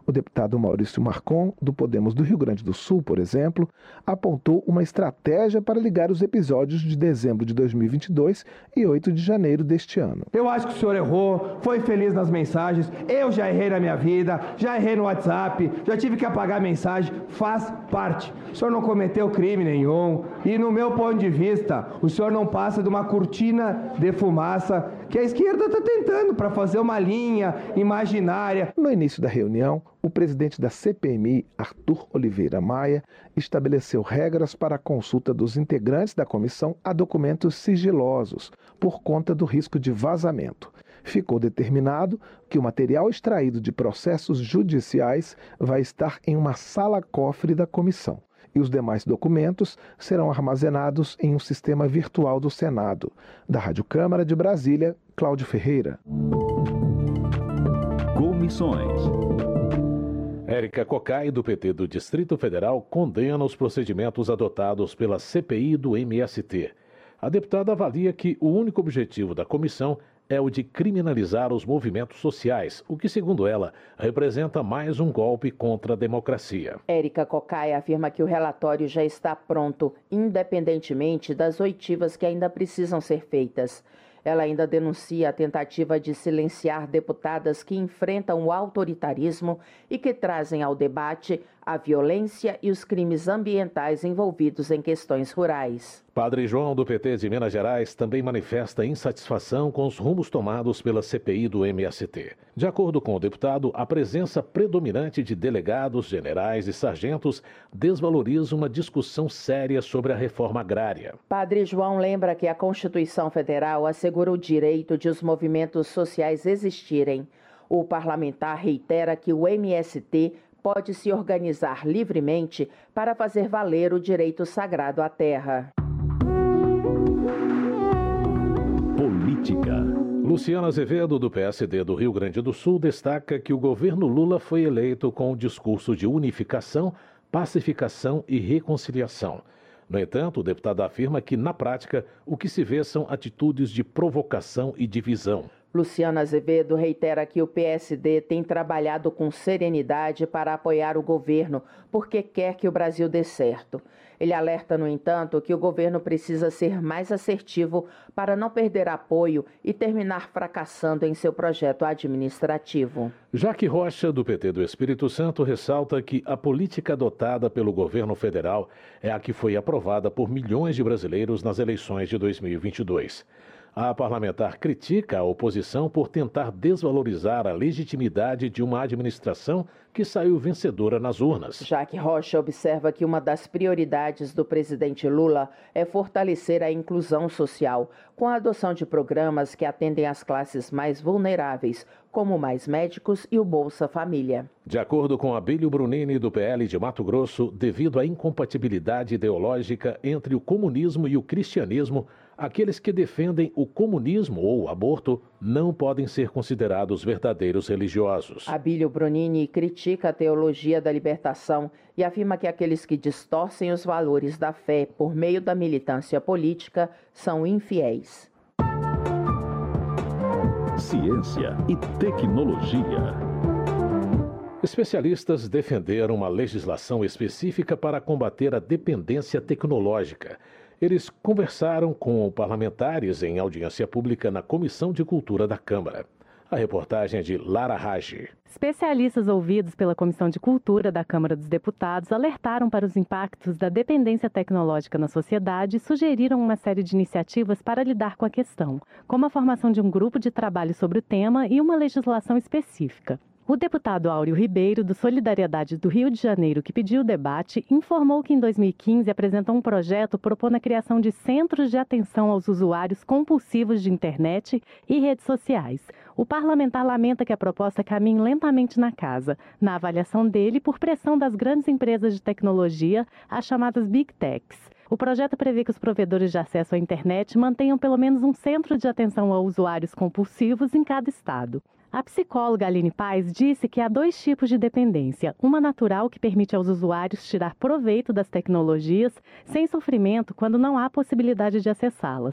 O deputado Maurício Marcon, do Podemos do Rio Grande do Sul, por exemplo, apontou uma estratégia para ligar os episódios de dezembro de dois mil e vinte e dois e oito de janeiro deste ano. Eu acho que o senhor errou, foi feliz nas mensagens, eu já errei na minha vida, já errei no WhatsApp, já tive que apagar a mensagem, faz parte. O senhor não cometeu crime nenhum e, no meu ponto de vista, o senhor não passa de uma cortina de fumaça que a esquerda está tentando para fazer uma linha imaginária. No início da reunião, o presidente da C P M I, Arthur Oliveira Maia, estabeleceu regras para a consulta dos integrantes da comissão a documentos sigilosos, por conta do risco de vazamento. Ficou determinado que o material extraído de processos judiciais vai estar em uma sala-cofre da comissão e os demais documentos serão armazenados em um sistema virtual do Senado. Da Rádio Câmara de Brasília, Cláudio Ferreira. Comissões. Érica Cocai, do P T do Distrito Federal, condena os procedimentos adotados pela C P I do M S T. A deputada avalia que o único objetivo da comissão é o de criminalizar os movimentos sociais, o que, segundo ela, representa mais um golpe contra a democracia. Érica Cocai afirma que o relatório já está pronto, independentemente das oitivas que ainda precisam ser feitas. Ela ainda denuncia a tentativa de silenciar deputadas que enfrentam o autoritarismo e que trazem ao debate a violência e os crimes ambientais envolvidos em questões rurais. Padre João, do P T de Minas Gerais, também manifesta insatisfação com os rumos tomados pela C P I do M S T. De acordo com o deputado, a presença predominante de delegados, generais e sargentos desvaloriza uma discussão séria sobre a reforma agrária. Padre João lembra que a Constituição Federal assegura o direito de os movimentos sociais existirem. O parlamentar reitera que o M S T pode se organizar livremente para fazer valer o direito sagrado à terra. Política. Luciana Azevedo, do P S D do Rio Grande do Sul, destaca que o governo Lula foi eleito com um discurso de unificação, pacificação e reconciliação. No entanto, o deputado afirma que, na prática, o que se vê são atitudes de provocação e divisão. Luciana Azevedo reitera que o P S D tem trabalhado com serenidade para apoiar o governo, porque quer que o Brasil dê certo. Ele alerta, no entanto, que o governo precisa ser mais assertivo para não perder apoio e terminar fracassando em seu projeto administrativo. Jaque Rocha, do P T do Espírito Santo, ressalta que a política adotada pelo governo federal é a que foi aprovada por milhões de brasileiros nas eleições de dois mil e vinte e dois. A parlamentar critica a oposição por tentar desvalorizar a legitimidade de uma administração que saiu vencedora nas urnas. Jaque Rocha observa que uma das prioridades do presidente Lula é fortalecer a inclusão social, com a adoção de programas que atendem às classes mais vulneráveis, como Mais Médicos e o Bolsa Família. De acordo com Abílio Brunini, do P L de Mato Grosso, devido à incompatibilidade ideológica entre o comunismo e o cristianismo, aqueles que defendem o comunismo ou o aborto não podem ser considerados verdadeiros religiosos. Abílio Brunini critica a teologia da libertação e afirma que aqueles que distorcem os valores da fé por meio da militância política são infiéis. Ciência e tecnologia. Especialistas defenderam uma legislação específica para combater a dependência tecnológica. Eles conversaram com parlamentares em audiência pública na Comissão de Cultura da Câmara. A reportagem é de Lara Rage. Especialistas ouvidos pela Comissão de Cultura da Câmara dos Deputados alertaram para os impactos da dependência tecnológica na sociedade e sugeriram uma série de iniciativas para lidar com a questão, como a formação de um grupo de trabalho sobre o tema e uma legislação específica. O deputado Áureo Ribeiro, do Solidariedade do Rio de Janeiro, que pediu o debate, informou que em dois mil e quinze apresentou um projeto propondo a criação de centros de atenção aos usuários compulsivos de internet e redes sociais. O parlamentar lamenta que a proposta caminhe lentamente na casa, na avaliação dele, por pressão das grandes empresas de tecnologia, as chamadas Big Techs. O projeto prevê que os provedores de acesso à internet mantenham pelo menos um centro de atenção a usuários compulsivos em cada estado. A psicóloga Aline Paz disse que há dois tipos de dependência, uma natural que permite aos usuários tirar proveito das tecnologias sem sofrimento quando não há possibilidade de acessá-las,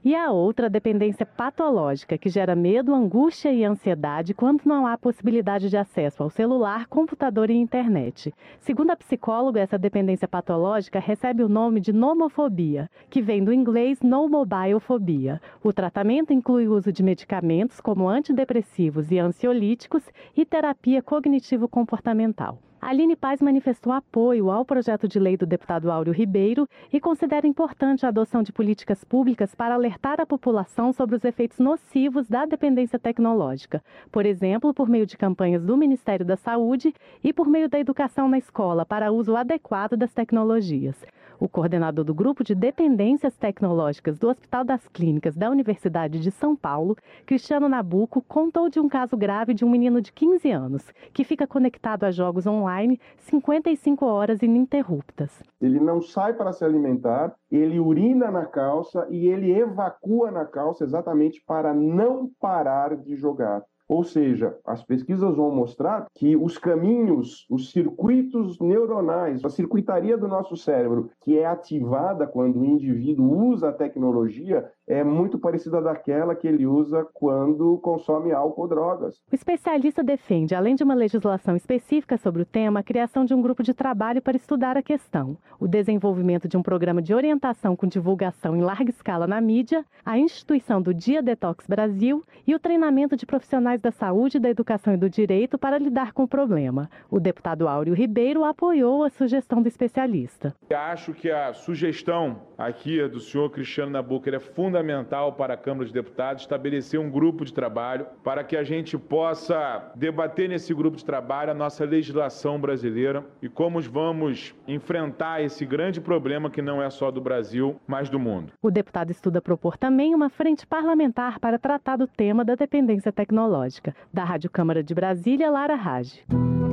E a outra, a dependência patológica, que gera medo, angústia e ansiedade quando não há possibilidade de acesso ao celular, computador e internet. Segundo a psicóloga, essa dependência patológica recebe o nome de nomofobia, que vem do inglês no mobile phobia. O tratamento inclui o uso de medicamentos como antidepressivos e ansiolíticos e terapia cognitivo-comportamental. A Aline Paz manifestou apoio ao projeto de lei do deputado Áureo Ribeiro e considera importante a adoção de políticas públicas para alertar a população sobre os efeitos nocivos da dependência tecnológica, por exemplo, por meio de campanhas do Ministério da Saúde e por meio da educação na escola para uso adequado das tecnologias. O coordenador do Grupo de Dependências Tecnológicas do Hospital das Clínicas da Universidade de São Paulo, Cristiano Nabuco, contou de um caso grave de um menino de quinze anos, que fica conectado a jogos online cinquenta e cinco horas ininterruptas. Ele não sai para se alimentar, ele urina na calça e ele evacua na calça exatamente para não parar de jogar. Ou seja, as pesquisas vão mostrar que os caminhos, os circuitos neuronais, a circuitaria do nosso cérebro, que é ativada quando o indivíduo usa a tecnologia, é muito parecida daquela que ele usa quando consome álcool ou drogas. O especialista defende, além de uma legislação específica sobre o tema, a criação de um grupo de trabalho para estudar a questão, o desenvolvimento de um programa de orientação com divulgação em larga escala na mídia, a instituição do Dia Detox Brasil e o treinamento de profissionais da saúde, da educação e do direito para lidar com o problema. O deputado Áureo Ribeiro apoiou a sugestão do especialista. Acho que a sugestão aqui do senhor Cristiano Nabuco é fundamental para a Câmara de Deputados estabelecer um grupo de trabalho para que a gente possa debater nesse grupo de trabalho a nossa legislação brasileira e como vamos enfrentar esse grande problema que não é só do Brasil, mas do mundo. O deputado estuda propor também uma frente parlamentar para tratar do tema da dependência tecnológica. Da Rádio Câmara de Brasília, Lara Rage.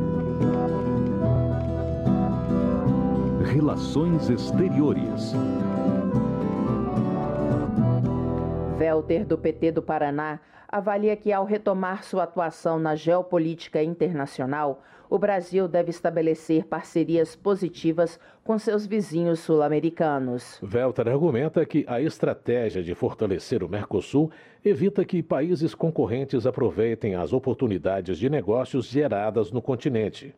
Relações Exteriores. Welter, do P T do Paraná, avalia que, ao retomar sua atuação na geopolítica internacional, o Brasil deve estabelecer parcerias positivas com seus vizinhos sul-americanos. Welter argumenta que a estratégia de fortalecer o Mercosul evita que países concorrentes aproveitem as oportunidades de negócios geradas no continente.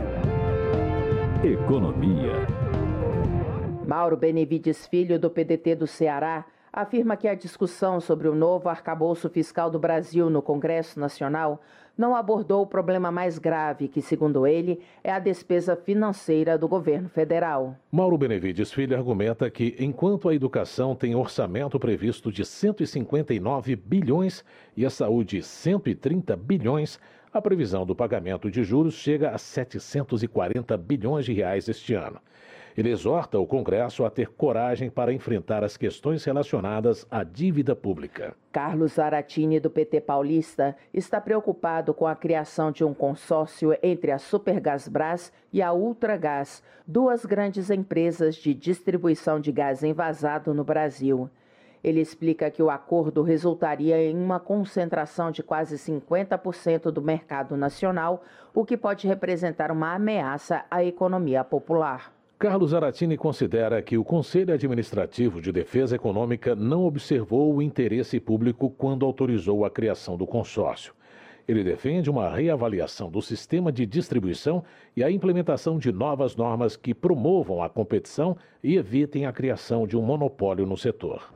Economia. Mauro Benevides Filho, do P D T do Ceará, afirma que a discussão sobre o novo arcabouço fiscal do Brasil no Congresso Nacional não abordou o problema mais grave, que, segundo ele, é a despesa financeira do governo federal. Mauro Benevides Filho argumenta que, enquanto a educação tem orçamento previsto de cento e cinquenta e nove bilhões e a saúde cento e trinta bilhões, a previsão do pagamento de juros chega a setecentos e quarenta bilhões de reais este ano. Ele exorta o Congresso a ter coragem para enfrentar as questões relacionadas à dívida pública. Carlos Zaratini, do P T paulista, está preocupado com a criação de um consórcio entre a Supergasbras e a Ultragaz, duas grandes empresas de distribuição de gás envasado no Brasil. Ele explica que o acordo resultaria em uma concentração de quase cinquenta por cento do mercado nacional, o que pode representar uma ameaça à economia popular. Carlos Zaratini considera que o Conselho Administrativo de Defesa Econômica não observou o interesse público quando autorizou a criação do consórcio. Ele defende uma reavaliação do sistema de distribuição e a implementação de novas normas que promovam a competição e evitem a criação de um monopólio no setor.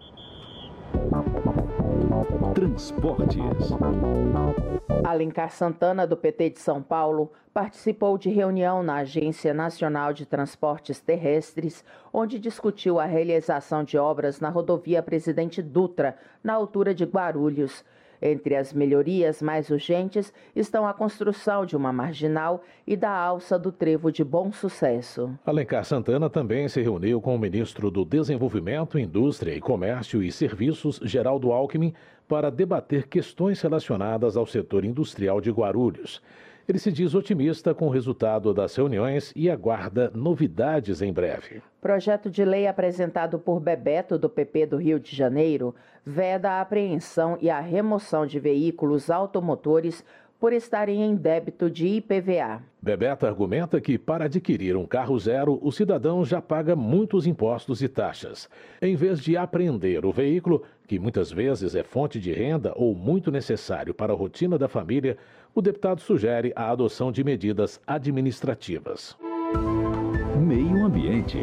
Transportes. Alencar Santana, do P T de São Paulo, participou de reunião na Agência Nacional de Transportes Terrestres, onde discutiu a realização de obras na rodovia Presidente Dutra, na altura de Guarulhos. Entre as melhorias mais urgentes estão a construção de uma marginal e da alça do trevo de Bom Sucesso. Alencar Santana também se reuniu com o ministro do Desenvolvimento, Indústria e Comércio e Serviços, Geraldo Alckmin, para debater questões relacionadas ao setor industrial de Guarulhos. Ele se diz otimista com o resultado das reuniões e aguarda novidades em breve. Projeto de lei apresentado por Bebeto, do P P do Rio de Janeiro, veda a apreensão e a remoção de veículos automotores por estarem em débito de I P V A. Bebeto argumenta que, para adquirir um carro zero, o cidadão já paga muitos impostos e taxas. Em vez de apreender o veículo, que muitas vezes é fonte de renda ou muito necessário para a rotina da família, o deputado sugere a adoção de medidas administrativas. Meio Ambiente.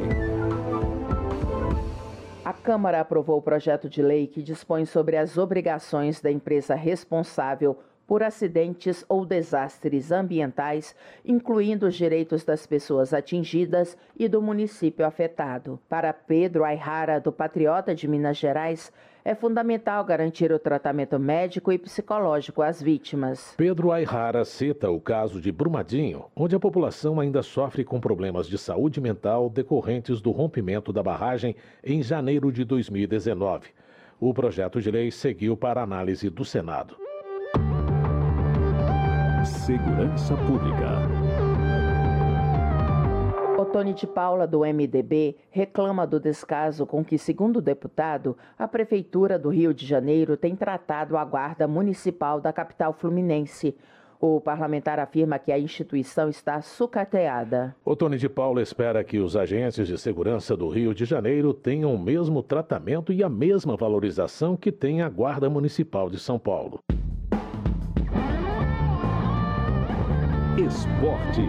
A Câmara aprovou o projeto de lei que dispõe sobre as obrigações da empresa responsável por acidentes ou desastres ambientais, incluindo os direitos das pessoas atingidas e do município afetado. Para Pedro Ayrara, do Patriota de Minas Gerais, é fundamental garantir o tratamento médico e psicológico às vítimas. Pedro Ayrara cita o caso de Brumadinho, onde a população ainda sofre com problemas de saúde mental decorrentes do rompimento da barragem em janeiro de dois mil e dezenove. O projeto de lei seguiu para análise do Senado. Segurança Pública. Otônio de Paula, do M D B, reclama do descaso com que, segundo o deputado, a Prefeitura do Rio de Janeiro tem tratado a Guarda Municipal da capital fluminense. O parlamentar afirma que a instituição está sucateada. Otônio de Paula espera que os agentes de segurança do Rio de Janeiro tenham o mesmo tratamento e a mesma valorização que tem a Guarda Municipal de São Paulo. Esporte.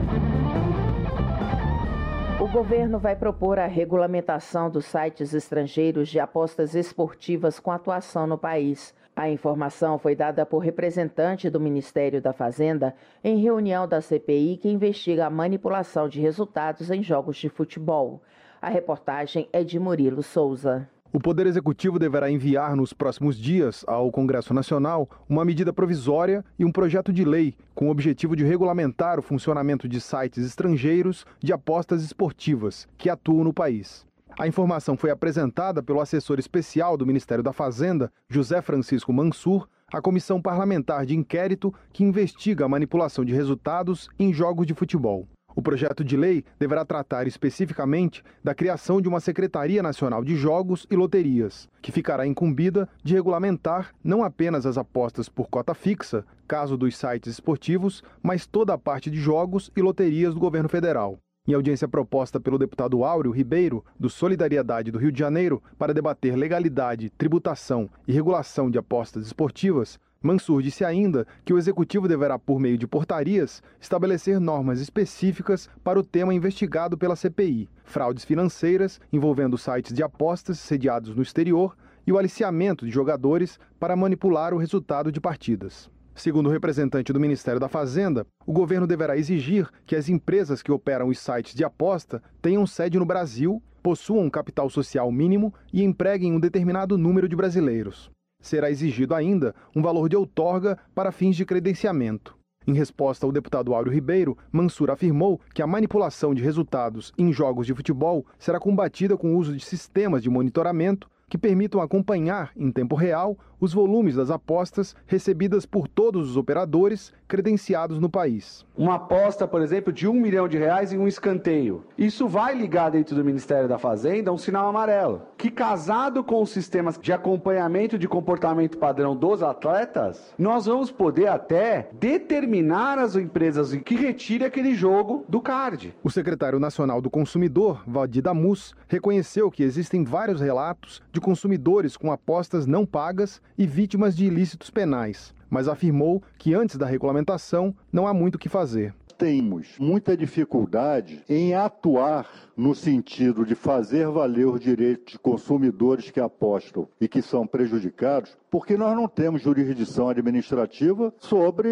O governo vai propor a regulamentação dos sites estrangeiros de apostas esportivas com atuação no país. A informação foi dada por representante do Ministério da Fazenda em reunião da C P I que investiga a manipulação de resultados em jogos de futebol. A reportagem é de Murilo Souza. O Poder Executivo deverá enviar nos próximos dias ao Congresso Nacional uma medida provisória e um projeto de lei com o objetivo de regulamentar o funcionamento de sites estrangeiros de apostas esportivas que atuam no país. A informação foi apresentada pelo assessor especial do Ministério da Fazenda, José Francisco Mansur, à Comissão Parlamentar de Inquérito que investiga a manipulação de resultados em jogos de futebol. O projeto de lei deverá tratar especificamente da criação de uma Secretaria Nacional de Jogos e Loterias, que ficará incumbida de regulamentar não apenas as apostas por cota fixa, caso dos sites esportivos, mas toda a parte de jogos e loterias do governo federal. Em audiência proposta pelo deputado Áureo Ribeiro, do Solidariedade do Rio de Janeiro, para debater legalidade, tributação e regulação de apostas esportivas, Mansur disse ainda que o Executivo deverá, por meio de portarias, estabelecer normas específicas para o tema investigado pela C P I, fraudes financeiras envolvendo sites de apostas sediados no exterior e o aliciamento de jogadores para manipular o resultado de partidas. Segundo o representante do Ministério da Fazenda, o governo deverá exigir que as empresas que operam os sites de aposta tenham sede no Brasil, possuam um capital social mínimo e empreguem um determinado número de brasileiros. Será exigido ainda um valor de outorga para fins de credenciamento. Em resposta ao deputado Áureo Ribeiro, Mansur afirmou que a manipulação de resultados em jogos de futebol será combatida com o uso de sistemas de monitoramento que permitam acompanhar, em tempo real, os volumes das apostas recebidas por todos os operadores credenciados no país. Uma aposta, por exemplo, de um milhão de reais em um escanteio. Isso vai ligar dentro do Ministério da Fazenda um sinal amarelo, que casado com os sistemas de acompanhamento de comportamento padrão dos atletas, nós vamos poder até determinar as empresas que retirem aquele jogo do card. O secretário nacional do consumidor, Valdir Damus, reconheceu que existem vários relatos de consumidores com apostas não pagas e vítimas de ilícitos penais, mas afirmou que antes da regulamentação não há muito o que fazer. Temos muita dificuldade em atuar no sentido de fazer valer os direitos de consumidores que apostam e que são prejudicados, porque nós não temos jurisdição administrativa sobre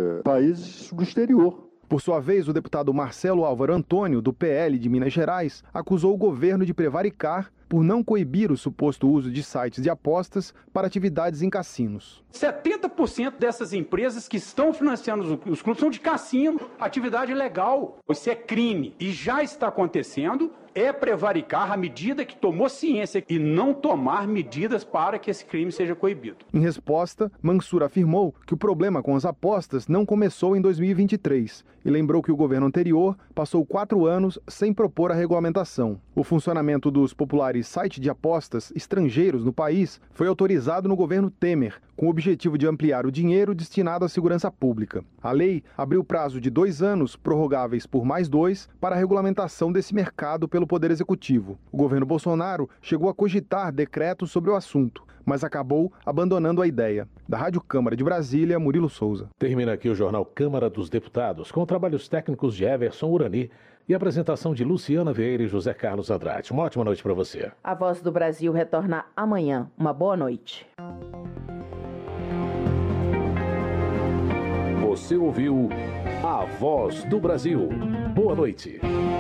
países do exterior. Por sua vez, o deputado Marcelo Álvaro Antônio, do P L de Minas Gerais, acusou o governo de prevaricar por não coibir o suposto uso de sites de apostas para atividades em cassinos. setenta por cento dessas empresas que estão financiando os clubes são de cassino, atividade ilegal. Isso é crime e já está acontecendo. É prevaricar à medida que tomou ciência e não tomar medidas para que esse crime seja coibido. Em resposta, Mansur afirmou que o problema com as apostas não começou em dois mil e vinte e três e lembrou que o governo anterior passou quatro anos sem propor a regulamentação. O funcionamento dos populares sites de apostas estrangeiros no país foi autorizado no governo Temer, com o objetivo de ampliar o dinheiro destinado à segurança pública. A lei abriu prazo de dois anos, prorrogáveis por mais dois, para a regulamentação desse mercado pelo Poder Executivo. O governo Bolsonaro chegou a cogitar decretos sobre o assunto, mas acabou abandonando a ideia. Da Rádio Câmara de Brasília, Murilo Souza. Termina aqui o Jornal Câmara dos Deputados, com trabalhos técnicos de Everson Urani e apresentação de Luciana Vieira e José Carlos Andrade. Uma ótima noite para você. A Voz do Brasil retorna amanhã. Uma boa noite. Você ouviu A Voz do Brasil. Boa noite.